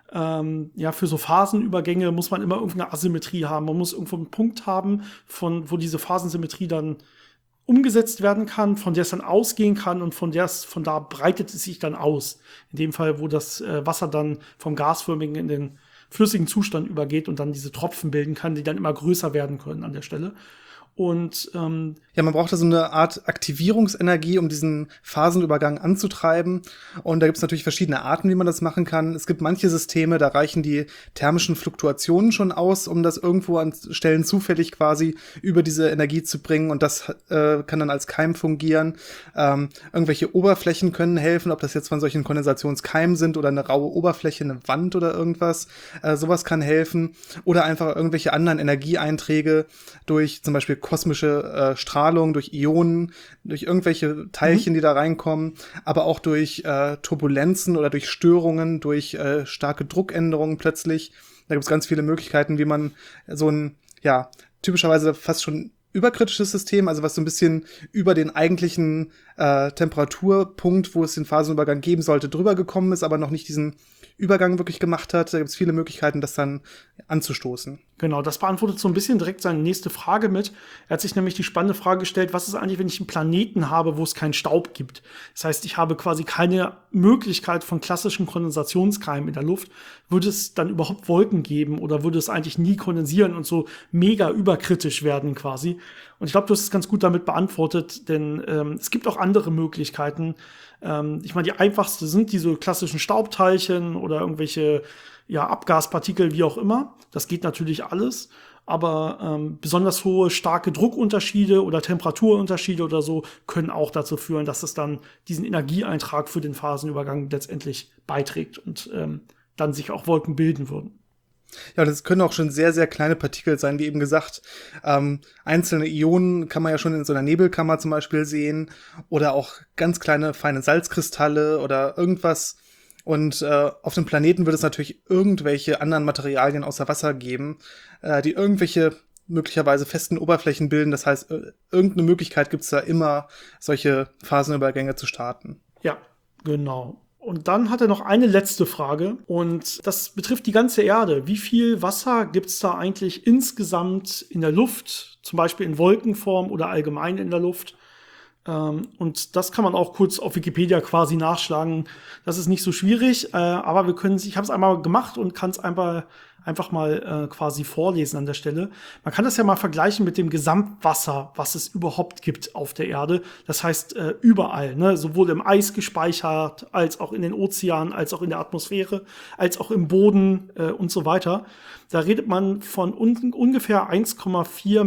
Für so Phasenübergänge muss man immer irgendeine Asymmetrie haben. Man muss irgendwo einen Punkt haben, wo diese Phasensymmetrie dann umgesetzt werden kann, von der es dann ausgehen kann und von da breitet es sich dann aus. In dem Fall, wo das Wasser dann vom gasförmigen in den flüssigen Zustand übergeht und dann diese Tropfen bilden kann, die dann immer größer werden können an der Stelle. Und man braucht da so eine Art Aktivierungsenergie, um diesen Phasenübergang anzutreiben. Und da gibt es natürlich verschiedene Arten, wie man das machen kann. Es gibt manche Systeme, da reichen die thermischen Fluktuationen schon aus, um das irgendwo an Stellen zufällig quasi über diese Energie zu bringen. Und das kann dann als Keim fungieren. Irgendwelche Oberflächen können helfen, ob das jetzt von solchen Kondensationskeimen sind oder eine raue Oberfläche, eine Wand oder irgendwas. Sowas kann helfen. Oder einfach irgendwelche anderen Energieeinträge durch zum Beispiel kosmische Strahlung, durch Ionen, durch irgendwelche Teilchen, die da reinkommen, aber auch durch Turbulenzen oder durch Störungen, durch starke Druckänderungen plötzlich. Da gibt es ganz viele Möglichkeiten, wie man so ein, typischerweise fast schon überkritisches System, also was so ein bisschen über den eigentlichen Temperaturpunkt, wo es den Phasenübergang geben sollte, drüber gekommen ist, aber noch nicht diesen Übergang wirklich gemacht hat. Da gibt es viele Möglichkeiten, das dann anzustoßen. Genau, das beantwortet so ein bisschen direkt seine nächste Frage mit. Er hat sich nämlich die spannende Frage gestellt, was ist eigentlich, wenn ich einen Planeten habe, wo es keinen Staub gibt? Das heißt, ich habe quasi keine Möglichkeit von klassischen Kondensationskeimen in der Luft. Würde es dann überhaupt Wolken geben oder würde es eigentlich nie kondensieren und so mega überkritisch werden quasi? Und ich glaube, du hast es ganz gut damit beantwortet, denn es gibt auch andere Möglichkeiten. Ich meine, die einfachste sind diese klassischen Staubteilchen oder irgendwelche Abgaspartikel, wie auch immer. Das geht natürlich alles. Aber besonders hohe, starke Druckunterschiede oder Temperaturunterschiede oder so können auch dazu führen, dass es dann diesen Energieeintrag für den Phasenübergang letztendlich beiträgt und dann sich auch Wolken bilden würden. Ja, das können auch schon sehr, sehr kleine Partikel sein, wie eben gesagt. Einzelne Ionen kann man ja schon in so einer Nebelkammer zum Beispiel sehen oder auch ganz kleine, feine Salzkristalle oder irgendwas. Und auf dem Planeten wird es natürlich irgendwelche anderen Materialien außer Wasser geben, die irgendwelche möglicherweise festen Oberflächen bilden. Das heißt, irgendeine Möglichkeit gibt es da immer, solche Phasenübergänge zu starten. Ja, genau. Und dann hat er noch eine letzte Frage und das betrifft die ganze Erde. Wie viel Wasser gibt es da eigentlich insgesamt in der Luft, zum Beispiel in Wolkenform oder allgemein in der Luft? Und das kann man auch kurz auf Wikipedia quasi nachschlagen. Das ist nicht so schwierig, aber ich habe es einmal gemacht und kann es einfach mal quasi vorlesen an der Stelle. Man kann das ja mal vergleichen mit dem Gesamtwasser, was es überhaupt gibt auf der Erde. Das heißt überall, ne? Sowohl im Eis gespeichert, als auch in den Ozeanen, als auch in der Atmosphäre, als auch im Boden und so weiter. Da redet man von ungefähr 1,4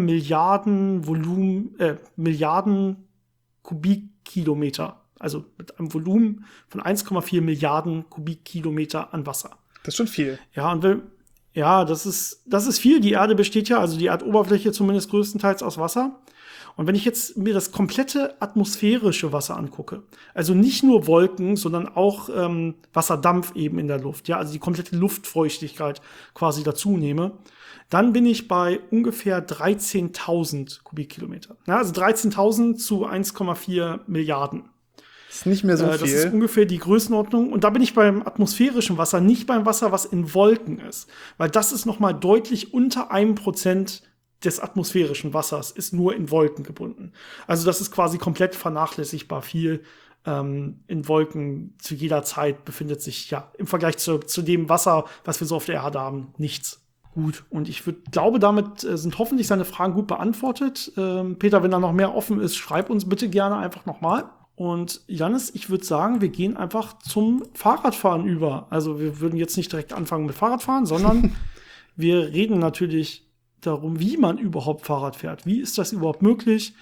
Milliarden Kubikkilometer. Also mit einem Volumen von 1,4 Milliarden Kubikkilometer an Wasser. Das ist schon viel. Ja, das ist viel. Die Erde besteht ja, also die Erdoberfläche zumindest größtenteils aus Wasser. Und wenn ich jetzt mir das komplette atmosphärische Wasser angucke, also nicht nur Wolken, sondern auch Wasserdampf eben in der Luft, ja, also die komplette Luftfeuchtigkeit quasi dazu nehme, dann bin ich bei ungefähr 13.000 Kubikkilometer. Ja, also 13.000 zu 1,4 Milliarden. Das ist nicht mehr so viel. Das ist ungefähr die Größenordnung. Und da bin ich beim atmosphärischen Wasser, nicht beim Wasser, was in Wolken ist. Weil das ist noch mal deutlich unter 1% des atmosphärischen Wassers, ist nur in Wolken gebunden. Also das ist quasi komplett vernachlässigbar viel. In Wolken zu jeder Zeit befindet sich ja im Vergleich zu dem Wasser, was wir so auf der Erde haben, nichts. Gut, und ich glaube, damit sind hoffentlich seine Fragen gut beantwortet. Peter, wenn da noch mehr offen ist, schreib uns bitte gerne einfach nochmal. Und Jannis, ich würde sagen, wir gehen einfach zum Fahrradfahren über. Also wir würden jetzt nicht direkt anfangen mit Fahrradfahren, sondern wir reden natürlich darum, wie man überhaupt Fahrrad fährt. Wie ist das überhaupt möglich?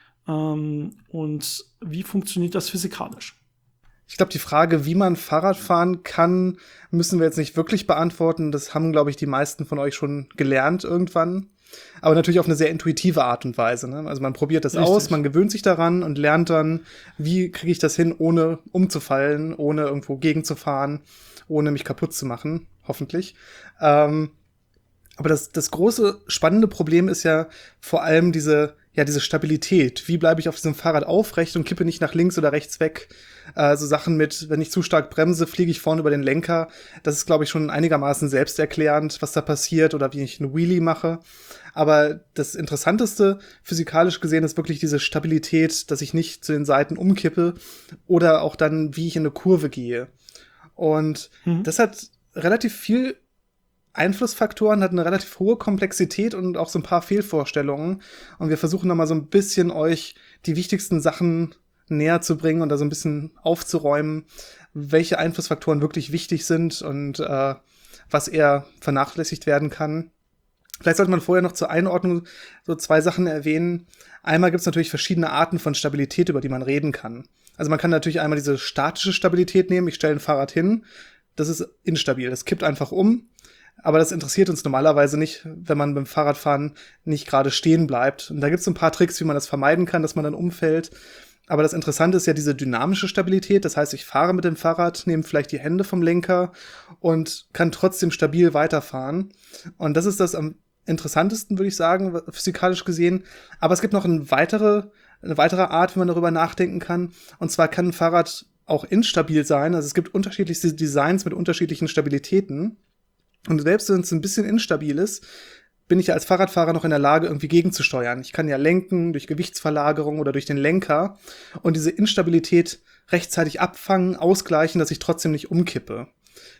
Und wie funktioniert das physikalisch? Ich glaube, die Frage, wie man Fahrrad fahren kann, müssen wir jetzt nicht wirklich beantworten. Das haben, glaube ich, die meisten von euch schon gelernt irgendwann. Aber natürlich auf eine sehr intuitive Art und Weise. Ne? Also man probiert das aus, man gewöhnt sich daran und lernt dann, wie kriege ich das hin, ohne umzufallen, ohne irgendwo gegenzufahren, ohne mich kaputt zu machen, hoffentlich. Aber das große, spannende Problem ist ja vor allem diese Stabilität. Wie bleibe ich auf diesem Fahrrad aufrecht und kippe nicht nach links oder rechts weg? So Sachen mit, wenn ich zu stark bremse, fliege ich vorne über den Lenker. Das ist, glaube ich, schon einigermaßen selbsterklärend, was da passiert oder wie ich eine Wheelie mache. Aber das Interessanteste, physikalisch gesehen, ist wirklich diese Stabilität, dass ich nicht zu den Seiten umkippe oder auch dann, wie ich in eine Kurve gehe. Und das hat relativ viel Einflussfaktoren, hat eine relativ hohe Komplexität und auch so ein paar Fehlvorstellungen. Und wir versuchen da mal so ein bisschen euch die wichtigsten Sachen näher zu bringen und da so ein bisschen aufzuräumen, welche Einflussfaktoren wirklich wichtig sind und was eher vernachlässigt werden kann. Vielleicht sollte man vorher noch zur Einordnung so 2 Sachen erwähnen. Einmal gibt es natürlich verschiedene Arten von Stabilität, über die man reden kann. Also man kann natürlich einmal diese statische Stabilität nehmen. Ich stelle ein Fahrrad hin. Das ist instabil. Das kippt einfach um. Aber das interessiert uns normalerweise nicht, wenn man beim Fahrradfahren nicht gerade stehen bleibt. Und da gibt es ein paar Tricks, wie man das vermeiden kann, dass man dann umfällt. Aber das Interessante ist ja diese dynamische Stabilität. Das heißt, ich fahre mit dem Fahrrad, nehme vielleicht die Hände vom Lenker und kann trotzdem stabil weiterfahren. Und das ist das am interessantesten, würde ich sagen, physikalisch gesehen. Aber es gibt noch eine weitere Art, wie man darüber nachdenken kann. Und zwar kann ein Fahrrad auch instabil sein. Also es gibt unterschiedlichste Designs mit unterschiedlichen Stabilitäten. Und selbst wenn es ein bisschen instabil ist, bin ich ja als Fahrradfahrer noch in der Lage, irgendwie gegenzusteuern. Ich kann ja lenken durch Gewichtsverlagerung oder durch den Lenker und diese Instabilität rechtzeitig abfangen, ausgleichen, dass ich trotzdem nicht umkippe.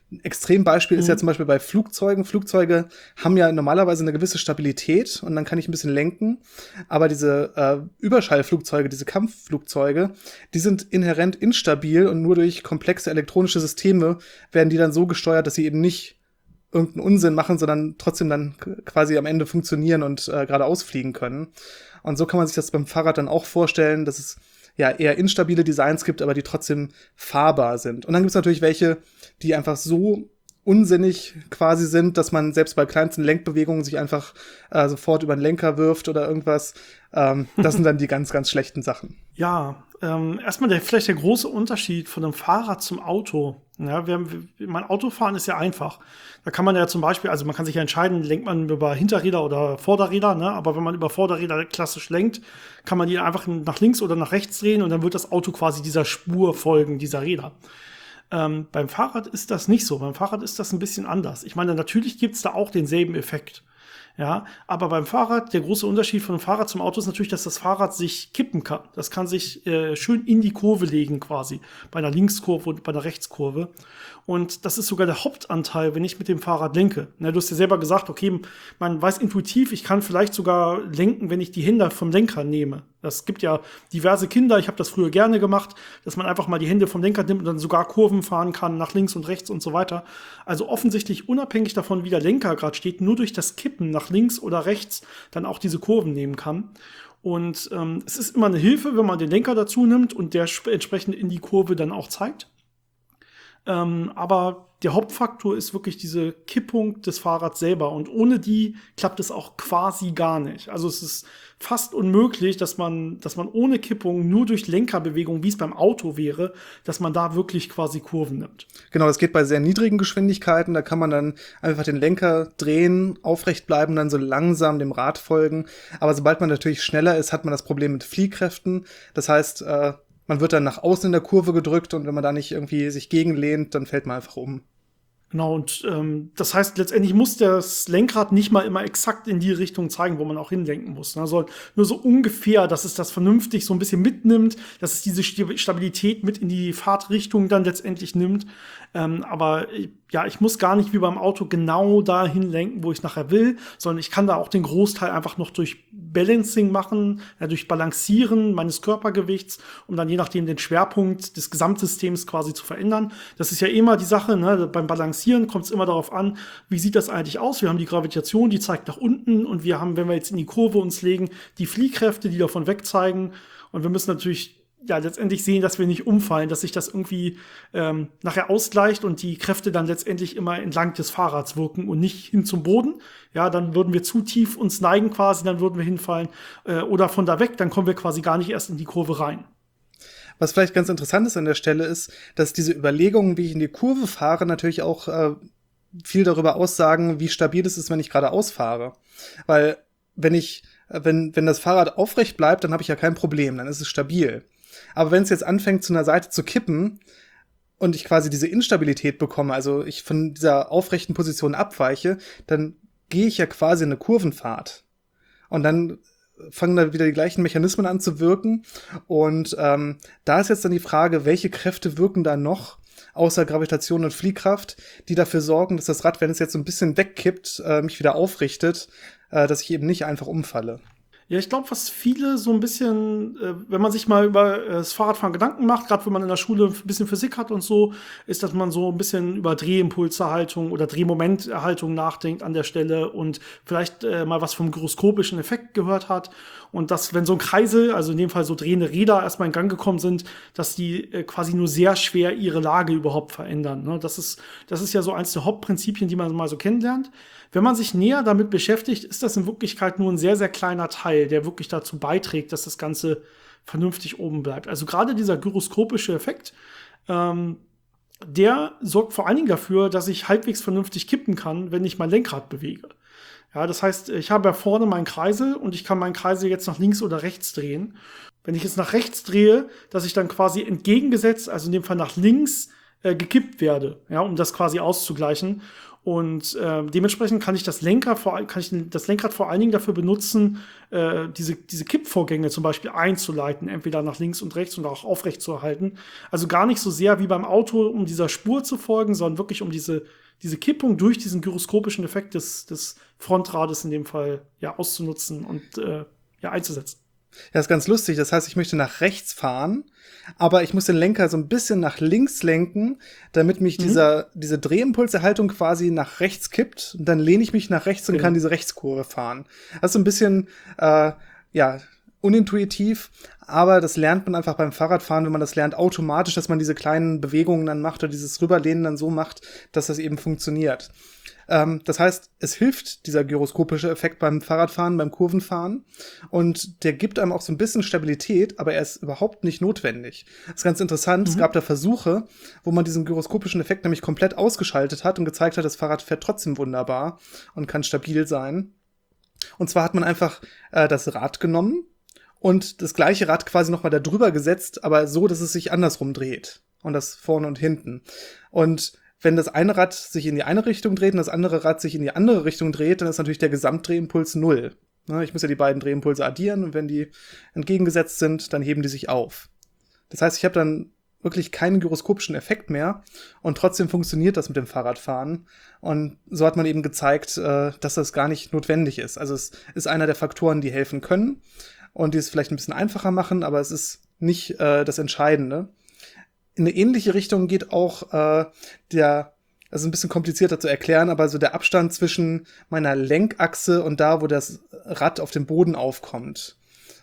Ein Extrembeispiel ist ja zum Beispiel bei Flugzeugen. Flugzeuge haben ja normalerweise eine gewisse Stabilität und dann kann ich ein bisschen lenken. Aber diese Überschallflugzeuge, diese Kampfflugzeuge, die sind inhärent instabil und nur durch komplexe elektronische Systeme werden die dann so gesteuert, dass sie eben nicht irgendeinen Unsinn machen, sondern trotzdem dann quasi am Ende funktionieren und geradeaus fliegen können. Und so kann man sich das beim Fahrrad dann auch vorstellen, dass es ja eher instabile Designs gibt, aber die trotzdem fahrbar sind. Und dann gibt es natürlich welche, die einfach so unsinnig quasi sind, dass man selbst bei kleinsten Lenkbewegungen sich einfach sofort über den Lenker wirft oder irgendwas. Das sind dann die ganz, ganz schlechten Sachen. Ja, erstmal vielleicht der große Unterschied von einem Fahrrad zum Auto. Ja, mein Autofahren ist ja einfach. Da kann man ja zum Beispiel, also man kann sich ja entscheiden, lenkt man über Hinterräder oder Vorderräder, ne? Aber wenn man über Vorderräder klassisch lenkt, kann man die einfach nach links oder nach rechts drehen und dann wird das Auto quasi dieser Spur folgen, dieser Räder. Beim Fahrrad ist das nicht so. Beim Fahrrad ist das ein bisschen anders. Ich meine, natürlich gibt's da auch denselben Effekt. Ja, aber beim Fahrrad, der große Unterschied von dem Fahrrad zum Auto ist natürlich, dass das Fahrrad sich kippen kann. Das kann sich schön in die Kurve legen quasi. Bei einer Linkskurve und bei einer Rechtskurve. Und das ist sogar der Hauptanteil, wenn ich mit dem Fahrrad lenke. Na, du hast ja selber gesagt, okay, man weiß intuitiv, ich kann vielleicht sogar lenken, wenn ich die Hände vom Lenker nehme. Das gibt ja diverse Kinder, ich habe das früher gerne gemacht, dass man einfach mal die Hände vom Lenker nimmt und dann sogar Kurven fahren kann, nach links und rechts und so weiter. Also offensichtlich unabhängig davon, wie der Lenker gerade steht, nur durch das Kippen nach links oder rechts dann auch diese Kurven nehmen kann. Und es ist immer eine Hilfe, wenn man den Lenker dazu nimmt und der entsprechend in die Kurve dann auch zeigt. Aber der Hauptfaktor ist wirklich diese Kippung des Fahrrads selber. Und ohne die klappt es auch quasi gar nicht. Also es ist fast unmöglich, dass man ohne Kippung nur durch Lenkerbewegung, wie es beim Auto wäre, dass man da wirklich quasi Kurven nimmt. Genau, das geht bei sehr niedrigen Geschwindigkeiten. Da kann man dann einfach den Lenker drehen, aufrecht bleiben, dann so langsam dem Rad folgen. Aber sobald man natürlich schneller ist, hat man das Problem mit Fliehkräften. Das heißt, man wird dann nach außen in der Kurve gedrückt und wenn man da nicht irgendwie sich gegenlehnt, dann fällt man einfach um. Genau, und das heißt, letztendlich muss das Lenkrad nicht mal immer exakt in die Richtung zeigen, wo man auch hinlenken muss. Also nur so ungefähr, dass es das vernünftig so ein bisschen mitnimmt, dass es diese Stabilität mit in die Fahrtrichtung dann letztendlich nimmt. Aber ja, ich muss gar nicht wie beim Auto genau dahin lenken, wo ich nachher will, sondern ich kann da auch den Großteil einfach noch durch Balancing machen, durch Balancieren meines Körpergewichts, um dann je nachdem den Schwerpunkt des Gesamtsystems quasi zu verändern. Das ist ja immer die Sache, ne? Beim Balancieren kommt es immer darauf an, wie sieht das eigentlich aus? Wir haben die Gravitation, die zeigt nach unten und wir haben, wenn wir jetzt in die Kurve uns legen, die Fliehkräfte, die davon wegzeigen und wir müssen natürlich ja letztendlich sehen, dass wir nicht umfallen, dass sich das irgendwie nachher ausgleicht und die Kräfte dann letztendlich immer entlang des Fahrrads wirken und nicht hin zum Boden. Ja, dann würden wir zu tief uns neigen quasi, dann würden wir hinfallen oder von da weg, dann kommen wir quasi gar nicht erst in die Kurve rein. Was vielleicht ganz interessant ist an der Stelle ist, dass diese Überlegungen, wie ich in die Kurve fahre, natürlich auch viel darüber aussagen, wie stabil es ist, wenn ich geradeaus fahre. Weil wenn das Fahrrad aufrecht bleibt, dann habe ich ja kein Problem, dann ist es stabil. Aber wenn es jetzt anfängt, zu einer Seite zu kippen und ich quasi diese Instabilität bekomme, also ich von dieser aufrechten Position abweiche, dann gehe ich ja quasi in eine Kurvenfahrt. Und dann fangen da wieder die gleichen Mechanismen an zu wirken. Und da ist jetzt dann die Frage, welche Kräfte wirken da noch, außer Gravitation und Fliehkraft, die dafür sorgen, dass das Rad, wenn es jetzt so ein bisschen wegkippt, mich wieder aufrichtet, dass ich eben nicht einfach umfalle. Ja, ich glaube, was viele so ein bisschen, wenn man sich mal über das Fahrradfahren Gedanken macht, gerade wenn man in der Schule ein bisschen Physik hat und so, ist, dass man so ein bisschen über Drehimpulserhaltung oder Drehmomenterhaltung nachdenkt an der Stelle und vielleicht mal was vom gyroskopischen Effekt gehört hat. Und dass, wenn so ein Kreisel, also in dem Fall so drehende Räder, erstmal in Gang gekommen sind, dass die quasi nur sehr schwer ihre Lage überhaupt verändern. Ne? Das ist ja so eins der Hauptprinzipien, die man mal so kennenlernt. Wenn man sich näher damit beschäftigt, ist das in Wirklichkeit nur ein sehr, sehr kleiner Teil, der wirklich dazu beiträgt, dass das Ganze vernünftig oben bleibt. Also gerade dieser gyroskopische Effekt, der sorgt vor allen Dingen dafür, dass ich halbwegs vernünftig kippen kann, wenn ich mein Lenkrad bewege. Ja, das heißt, ich habe ja vorne meinen Kreisel und ich kann meinen Kreisel jetzt nach links oder rechts drehen. Wenn ich jetzt nach rechts drehe, dass ich dann quasi entgegengesetzt, also in dem Fall nach links, gekippt werde, ja, um das quasi auszugleichen. Und dementsprechend kann ich das Lenkrad vor allen Dingen dafür benutzen, diese Kippvorgänge zum Beispiel einzuleiten, entweder nach links und rechts und auch aufrecht zu erhalten. Also gar nicht so sehr wie beim Auto, um dieser Spur zu folgen, sondern wirklich um diese Kippung durch diesen gyroskopischen Effekt des Frontrades in dem Fall ja auszunutzen und einzusetzen. Ja, ist ganz lustig. Das heißt, ich möchte nach rechts fahren, aber ich muss den Lenker so ein bisschen nach links lenken, damit mich diese Drehimpulserhaltung quasi nach rechts kippt. Und dann lehne ich mich nach rechts und kann diese Rechtskurve fahren. Das ist so ein bisschen, unintuitiv, aber das lernt man einfach beim Fahrradfahren, wenn man das lernt, automatisch, dass man diese kleinen Bewegungen dann macht oder dieses Rüberlehnen dann so macht, dass das eben funktioniert. Das heißt, es hilft dieser gyroskopische Effekt beim Fahrradfahren, beim Kurvenfahren und der gibt einem auch so ein bisschen Stabilität, aber er ist überhaupt nicht notwendig. Das ist ganz interessant, es gab da Versuche, wo man diesen gyroskopischen Effekt nämlich komplett ausgeschaltet hat und gezeigt hat, das Fahrrad fährt trotzdem wunderbar und kann stabil sein. Und zwar hat man einfach das Rad genommen und das gleiche Rad quasi nochmal da drüber gesetzt, aber so, dass es sich andersrum dreht. Und das vorne und hinten. Und wenn das eine Rad sich in die eine Richtung dreht und das andere Rad sich in die andere Richtung dreht, dann ist natürlich der Gesamtdrehimpuls 0. Ich muss ja die beiden Drehimpulse addieren und wenn die entgegengesetzt sind, dann heben die sich auf. Das heißt, ich habe dann wirklich keinen gyroskopischen Effekt mehr und trotzdem funktioniert das mit dem Fahrradfahren. Und so hat man eben gezeigt, dass das gar nicht notwendig ist. Also es ist einer der Faktoren, die helfen können und die es vielleicht ein bisschen einfacher machen, aber es ist nicht das Entscheidende. In eine ähnliche Richtung geht auch also ein bisschen komplizierter zu erklären, aber so der Abstand zwischen meiner Lenkachse und da, wo das Rad auf dem Boden aufkommt.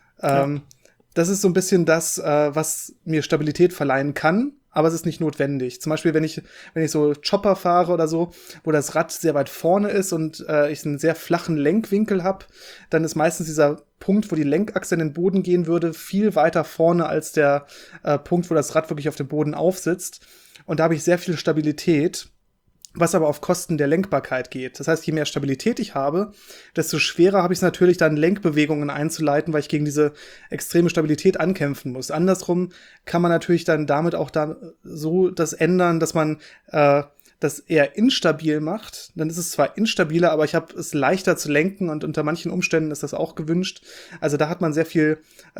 Das ist so ein bisschen das, was mir Stabilität verleihen kann, aber es ist nicht notwendig. Zum Beispiel, wenn ich so Chopper fahre oder so, wo das Rad sehr weit vorne ist und ich einen sehr flachen Lenkwinkel habe, dann ist meistens dieser Punkt, wo die Lenkachse in den Boden gehen würde, viel weiter vorne als der Punkt, wo das Rad wirklich auf dem Boden aufsitzt. Und da habe ich sehr viel Stabilität, was aber auf Kosten der Lenkbarkeit geht. Das heißt, je mehr Stabilität ich habe, desto schwerer habe ich es natürlich dann, Lenkbewegungen einzuleiten, weil ich gegen diese extreme Stabilität ankämpfen muss. Andersrum kann man natürlich dann damit auch so das ändern, dass man das eher instabil macht. Dann ist es zwar instabiler, aber ich habe es leichter zu lenken und unter manchen Umständen ist das auch gewünscht. Also da hat man sehr viel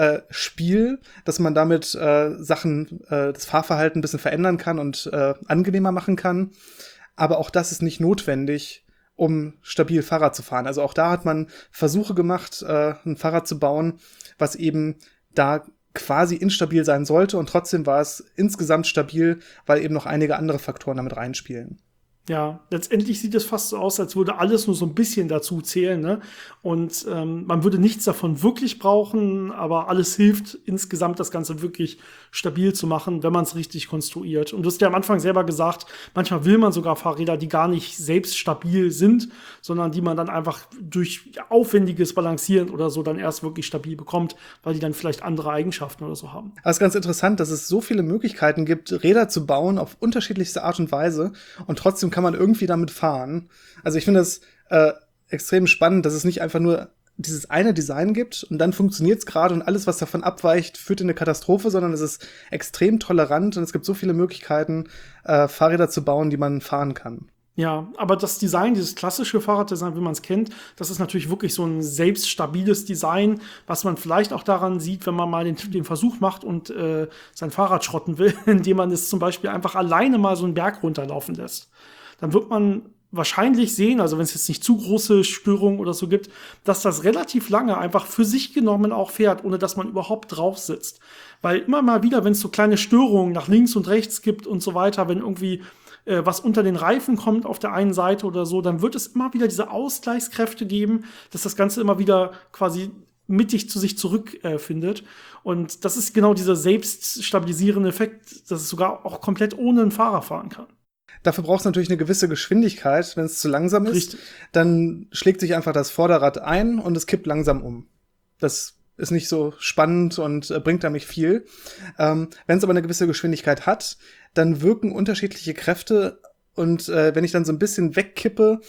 Spiel, dass man damit Sachen, das Fahrverhalten ein bisschen verändern kann und angenehmer machen kann. Aber auch das ist nicht notwendig, um stabil Fahrrad zu fahren. Also auch da hat man Versuche gemacht, ein Fahrrad zu bauen, was eben da quasi instabil sein sollte. Und trotzdem war es insgesamt stabil, weil eben noch einige andere Faktoren damit reinspielen. Ja, letztendlich sieht es fast so aus, als würde alles nur so ein bisschen dazu zählen, ne? Und man würde nichts davon wirklich brauchen, aber alles hilft insgesamt, das Ganze wirklich stabil zu machen, wenn man es richtig konstruiert. Und du hast ja am Anfang selber gesagt, manchmal will man sogar Fahrräder, die gar nicht selbst stabil sind, sondern die man dann einfach durch aufwendiges Balancieren oder so dann erst wirklich stabil bekommt, weil die dann vielleicht andere Eigenschaften oder so haben. Es ist ganz interessant, dass es so viele Möglichkeiten gibt, Räder zu bauen auf unterschiedlichste Art und Weise und trotzdem kann man irgendwie damit fahren. Also ich finde das extrem spannend, dass es nicht einfach nur dieses eine Design gibt und dann funktioniert es gerade und alles, was davon abweicht, führt in eine Katastrophe, sondern es ist extrem tolerant und es gibt so viele Möglichkeiten, Fahrräder zu bauen, die man fahren kann. Ja, aber das Design, dieses klassische Fahrraddesign, wie man es kennt, das ist natürlich wirklich so ein selbststabiles Design, was man vielleicht auch daran sieht, wenn man mal den Versuch macht und sein Fahrrad schrotten will, indem man es zum Beispiel einfach alleine mal so einen Berg runterlaufen lässt. Dann wird man wahrscheinlich sehen, also wenn es jetzt nicht zu große Störungen oder so gibt, dass das relativ lange einfach für sich genommen auch fährt, ohne dass man überhaupt drauf sitzt. Weil immer mal wieder, wenn es so kleine Störungen nach links und rechts gibt und so weiter, wenn irgendwie was unter den Reifen kommt auf der einen Seite oder so, dann wird es immer wieder diese Ausgleichskräfte geben, dass das Ganze immer wieder quasi mittig zu sich zurückfindet. Und das ist genau dieser selbststabilisierende Effekt, dass es sogar auch komplett ohne einen Fahrer fahren kann. Dafür braucht es natürlich eine gewisse Geschwindigkeit. Wenn es zu langsam ist, Richtig. Dann schlägt sich einfach das Vorderrad ein und es kippt langsam um. Das ist nicht so spannend und bringt damit viel. Wenn es aber eine gewisse Geschwindigkeit hat, dann wirken unterschiedliche Kräfte und wenn ich dann so ein bisschen wegkippe,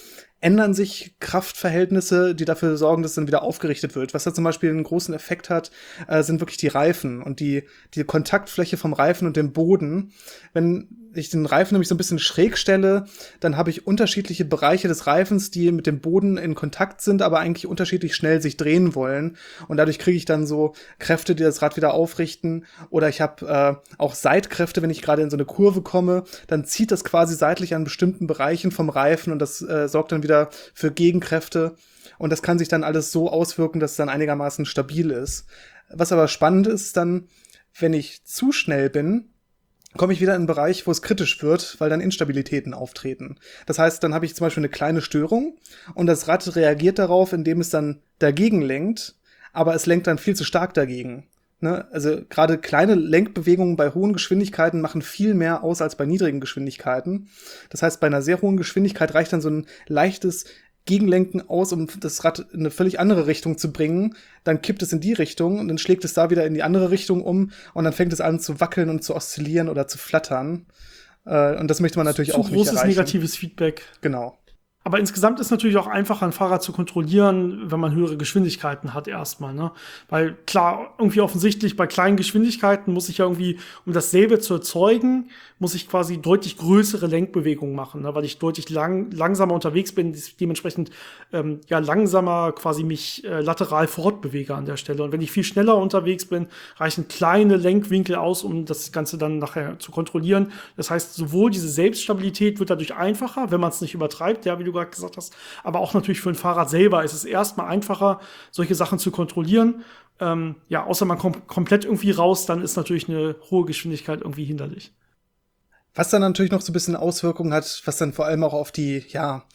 ändern sich Kraftverhältnisse, die dafür sorgen, dass es dann wieder aufgerichtet wird. Was da zum Beispiel einen großen Effekt hat, sind wirklich die Reifen und die Kontaktfläche vom Reifen und dem Boden. Wenn ich den Reifen nämlich so ein bisschen schräg stelle, dann habe ich unterschiedliche Bereiche des Reifens, die mit dem Boden in Kontakt sind, aber eigentlich unterschiedlich schnell sich drehen wollen. Und dadurch kriege ich dann so Kräfte, die das Rad wieder aufrichten. Oder ich habe auch Seitkräfte, wenn ich gerade in so eine Kurve komme, dann zieht das quasi seitlich an bestimmten Bereichen vom Reifen und das sorgt dann wieder für Gegenkräfte. Und das kann sich dann alles so auswirken, dass es dann einigermaßen stabil ist. Was aber spannend ist dann, wenn ich zu schnell bin, komme ich wieder in einen Bereich, wo es kritisch wird, weil dann Instabilitäten auftreten. Das heißt, dann habe ich zum Beispiel eine kleine Störung und das Rad reagiert darauf, indem es dann dagegen lenkt, aber es lenkt dann viel zu stark dagegen. Ne? Also gerade kleine Lenkbewegungen bei hohen Geschwindigkeiten machen viel mehr aus als bei niedrigen Geschwindigkeiten. Das heißt, bei einer sehr hohen Geschwindigkeit reicht dann so ein leichtes Gegenlenken aus, um das Rad in eine völlig andere Richtung zu bringen. Dann kippt es in die Richtung und dann schlägt es da wieder in die andere Richtung um und dann fängt es an zu wackeln und zu oszillieren oder zu flattern. Und das möchte man natürlich auch nicht erreichen. Zu großes negatives Feedback. Genau. Aber insgesamt ist natürlich auch einfacher, ein Fahrrad zu kontrollieren, wenn man höhere Geschwindigkeiten hat erstmal, ne? Weil klar, irgendwie offensichtlich bei kleinen Geschwindigkeiten muss ich ja irgendwie, um dasselbe zu erzeugen, muss ich quasi deutlich größere Lenkbewegungen machen, ne? Weil ich deutlich langsamer unterwegs bin, dementsprechend langsamer quasi mich lateral fortbewege an der Stelle. Und wenn ich viel schneller unterwegs bin, reichen kleine Lenkwinkel aus, um das Ganze dann nachher zu kontrollieren. Das heißt, sowohl diese Selbststabilität wird dadurch einfacher, wenn man es nicht übertreibt, ja, wie du gerade gesagt hast, aber auch natürlich für ein Fahrrad selber ist es erstmal einfacher, solche Sachen zu kontrollieren. Außer man kommt komplett irgendwie raus, dann ist natürlich eine hohe Geschwindigkeit irgendwie hinderlich. Was dann natürlich noch so ein bisschen Auswirkungen hat, was dann vor allem auch auf die,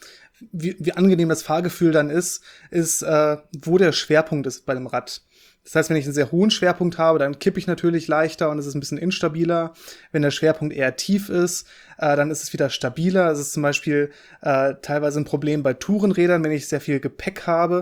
wie angenehm das Fahrgefühl dann ist, wo der Schwerpunkt ist bei dem Rad. Das heißt, wenn ich einen sehr hohen Schwerpunkt habe, dann kippe ich natürlich leichter und es ist ein bisschen instabiler. Wenn der Schwerpunkt eher tief ist, dann ist es wieder stabiler. Es ist zum Beispiel teilweise ein Problem bei Tourenrädern, wenn ich sehr viel Gepäck habe.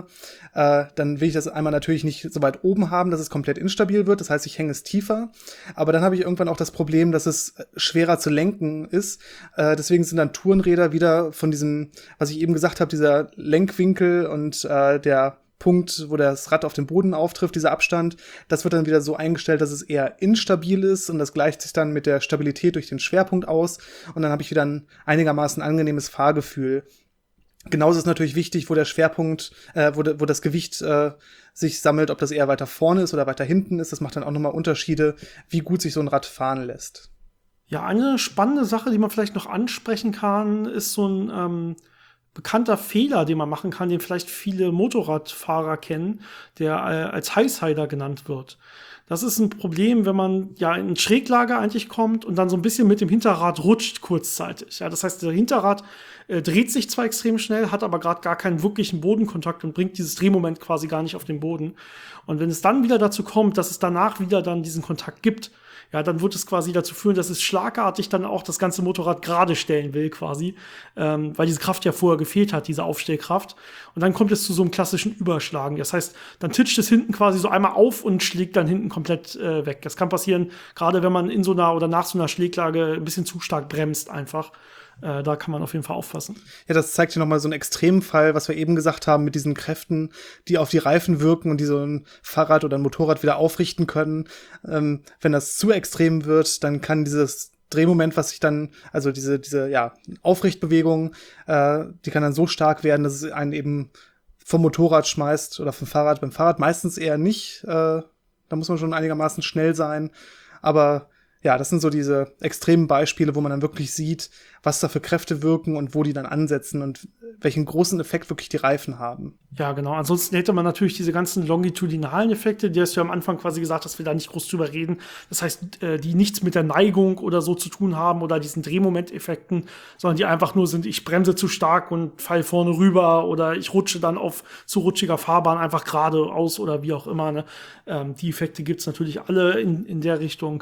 Dann will ich das einmal natürlich nicht so weit oben haben, dass es komplett instabil wird. Das heißt, ich hänge es tiefer. Aber dann habe ich irgendwann auch das Problem, dass es schwerer zu lenken ist. Deswegen sind dann Tourenräder wieder von diesem, was ich eben gesagt habe, dieser Lenkwinkel und der Punkt, wo das Rad auf den Boden auftrifft, dieser Abstand, das wird dann wieder so eingestellt, dass es eher instabil ist und das gleicht sich dann mit der Stabilität durch den Schwerpunkt aus und dann habe ich wieder ein einigermaßen angenehmes Fahrgefühl. Genauso ist natürlich wichtig, wo der Schwerpunkt, wo das Gewicht sich sammelt, ob das eher weiter vorne ist oder weiter hinten ist. Das macht dann auch nochmal Unterschiede, wie gut sich so ein Rad fahren lässt. Ja, eine spannende Sache, die man vielleicht noch ansprechen kann, ist so ein bekannter Fehler, den man machen kann, den vielleicht viele Motorradfahrer kennen, der als Highsider genannt wird. Das ist ein Problem, wenn man ja in Schräglage eigentlich kommt und dann so ein bisschen mit dem Hinterrad rutscht kurzzeitig. Ja, das heißt, der Hinterrad dreht sich zwar extrem schnell, hat aber gerade gar keinen wirklichen Bodenkontakt und bringt dieses Drehmoment quasi gar nicht auf den Boden. Und wenn es dann wieder dazu kommt, dass es danach wieder dann diesen Kontakt gibt, ja, dann wird es quasi dazu führen, dass es schlagartig dann auch das ganze Motorrad gerade stellen will quasi, weil diese Kraft ja vorher gefehlt hat, diese Aufstellkraft. Und dann kommt es zu so einem klassischen Überschlagen. Das heißt, dann titscht es hinten quasi so einmal auf und schlägt dann hinten komplett weg. Das kann passieren, gerade wenn man in so einer oder nach so einer Schläglage ein bisschen zu stark bremst einfach. Da kann man auf jeden Fall aufpassen. Ja, das zeigt ja nochmal so einen Extremfall, was wir eben gesagt haben, mit diesen Kräften, die auf die Reifen wirken und die so ein Fahrrad oder ein Motorrad wieder aufrichten können. Wenn das zu extrem wird, dann kann dieses Drehmoment, was sich dann, also diese Aufrichtbewegung, die kann dann so stark werden, dass es einen eben vom Motorrad schmeißt oder vom Fahrrad. Beim Fahrrad meistens eher nicht. Da muss man schon einigermaßen schnell sein. Aber ja, das sind so diese extremen Beispiele, wo man dann wirklich sieht, was da für Kräfte wirken und wo die dann ansetzen und welchen großen Effekt wirklich die Reifen haben. Ja, genau. Ansonsten hätte man natürlich diese ganzen longitudinalen Effekte, die hast du ja am Anfang quasi gesagt, dass wir da nicht groß drüber reden. Das heißt, die nichts mit der Neigung oder so zu tun haben oder diesen Drehmomenteffekten, sondern die einfach nur sind, ich bremse zu stark und fall vorne rüber oder ich rutsche dann auf zu rutschiger Fahrbahn einfach geradeaus oder wie auch immer. Ne? Die Effekte gibt's natürlich alle in der Richtung.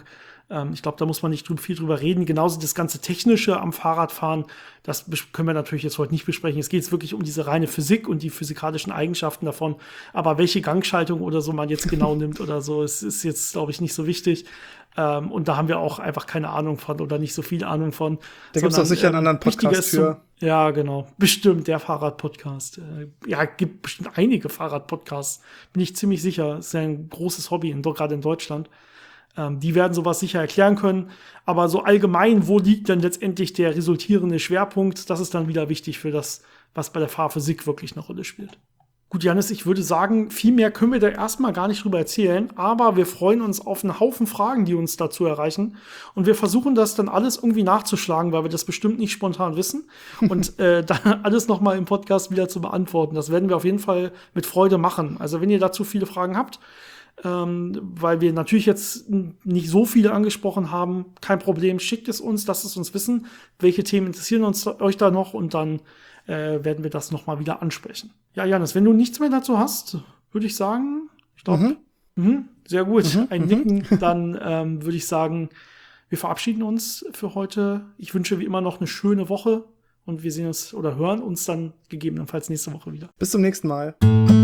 Ich glaube, da muss man nicht viel drüber reden. Genauso das ganze Technische am Fahrradfahren, das können wir natürlich jetzt heute nicht besprechen. Es geht jetzt wirklich um diese reine Physik und die physikalischen Eigenschaften davon. Aber welche Gangschaltung oder so man jetzt genau nimmt oder so, es ist jetzt, glaube ich, nicht so wichtig. Und da haben wir auch einfach keine Ahnung von oder nicht so viel Ahnung von. Da gibt es auch sicher einen anderen Podcast für. Ja, genau. Bestimmt, der Fahrradpodcast. Gibt bestimmt einige Fahrradpodcasts. Bin ich ziemlich sicher. Ist ja ein großes Hobby, gerade in Deutschland. Die werden sowas sicher erklären können. Aber so allgemein, wo liegt denn letztendlich der resultierende Schwerpunkt? Das ist dann wieder wichtig für das, was bei der Fahrphysik wirklich eine Rolle spielt. Gut, Janis, ich würde sagen, viel mehr können wir da erstmal gar nicht drüber erzählen, aber wir freuen uns auf einen Haufen Fragen, die uns dazu erreichen. Und wir versuchen das dann alles irgendwie nachzuschlagen, weil wir das bestimmt nicht spontan wissen. Und dann alles nochmal im Podcast wieder zu beantworten. Das werden wir auf jeden Fall mit Freude machen. Also wenn ihr dazu viele Fragen habt, weil wir natürlich jetzt nicht so viele angesprochen haben, kein Problem, schickt es uns, lasst es uns wissen, welche Themen interessieren euch da noch und dann werden wir das nochmal wieder ansprechen. Ja, Janis, wenn du nichts mehr dazu hast, würde ich sagen, ich glaube, sehr gut, ein Nicken, dann würde ich sagen, wir verabschieden uns für heute. Ich wünsche wie immer noch eine schöne Woche und wir sehen uns oder hören uns dann gegebenenfalls nächste Woche wieder. Bis zum nächsten Mal.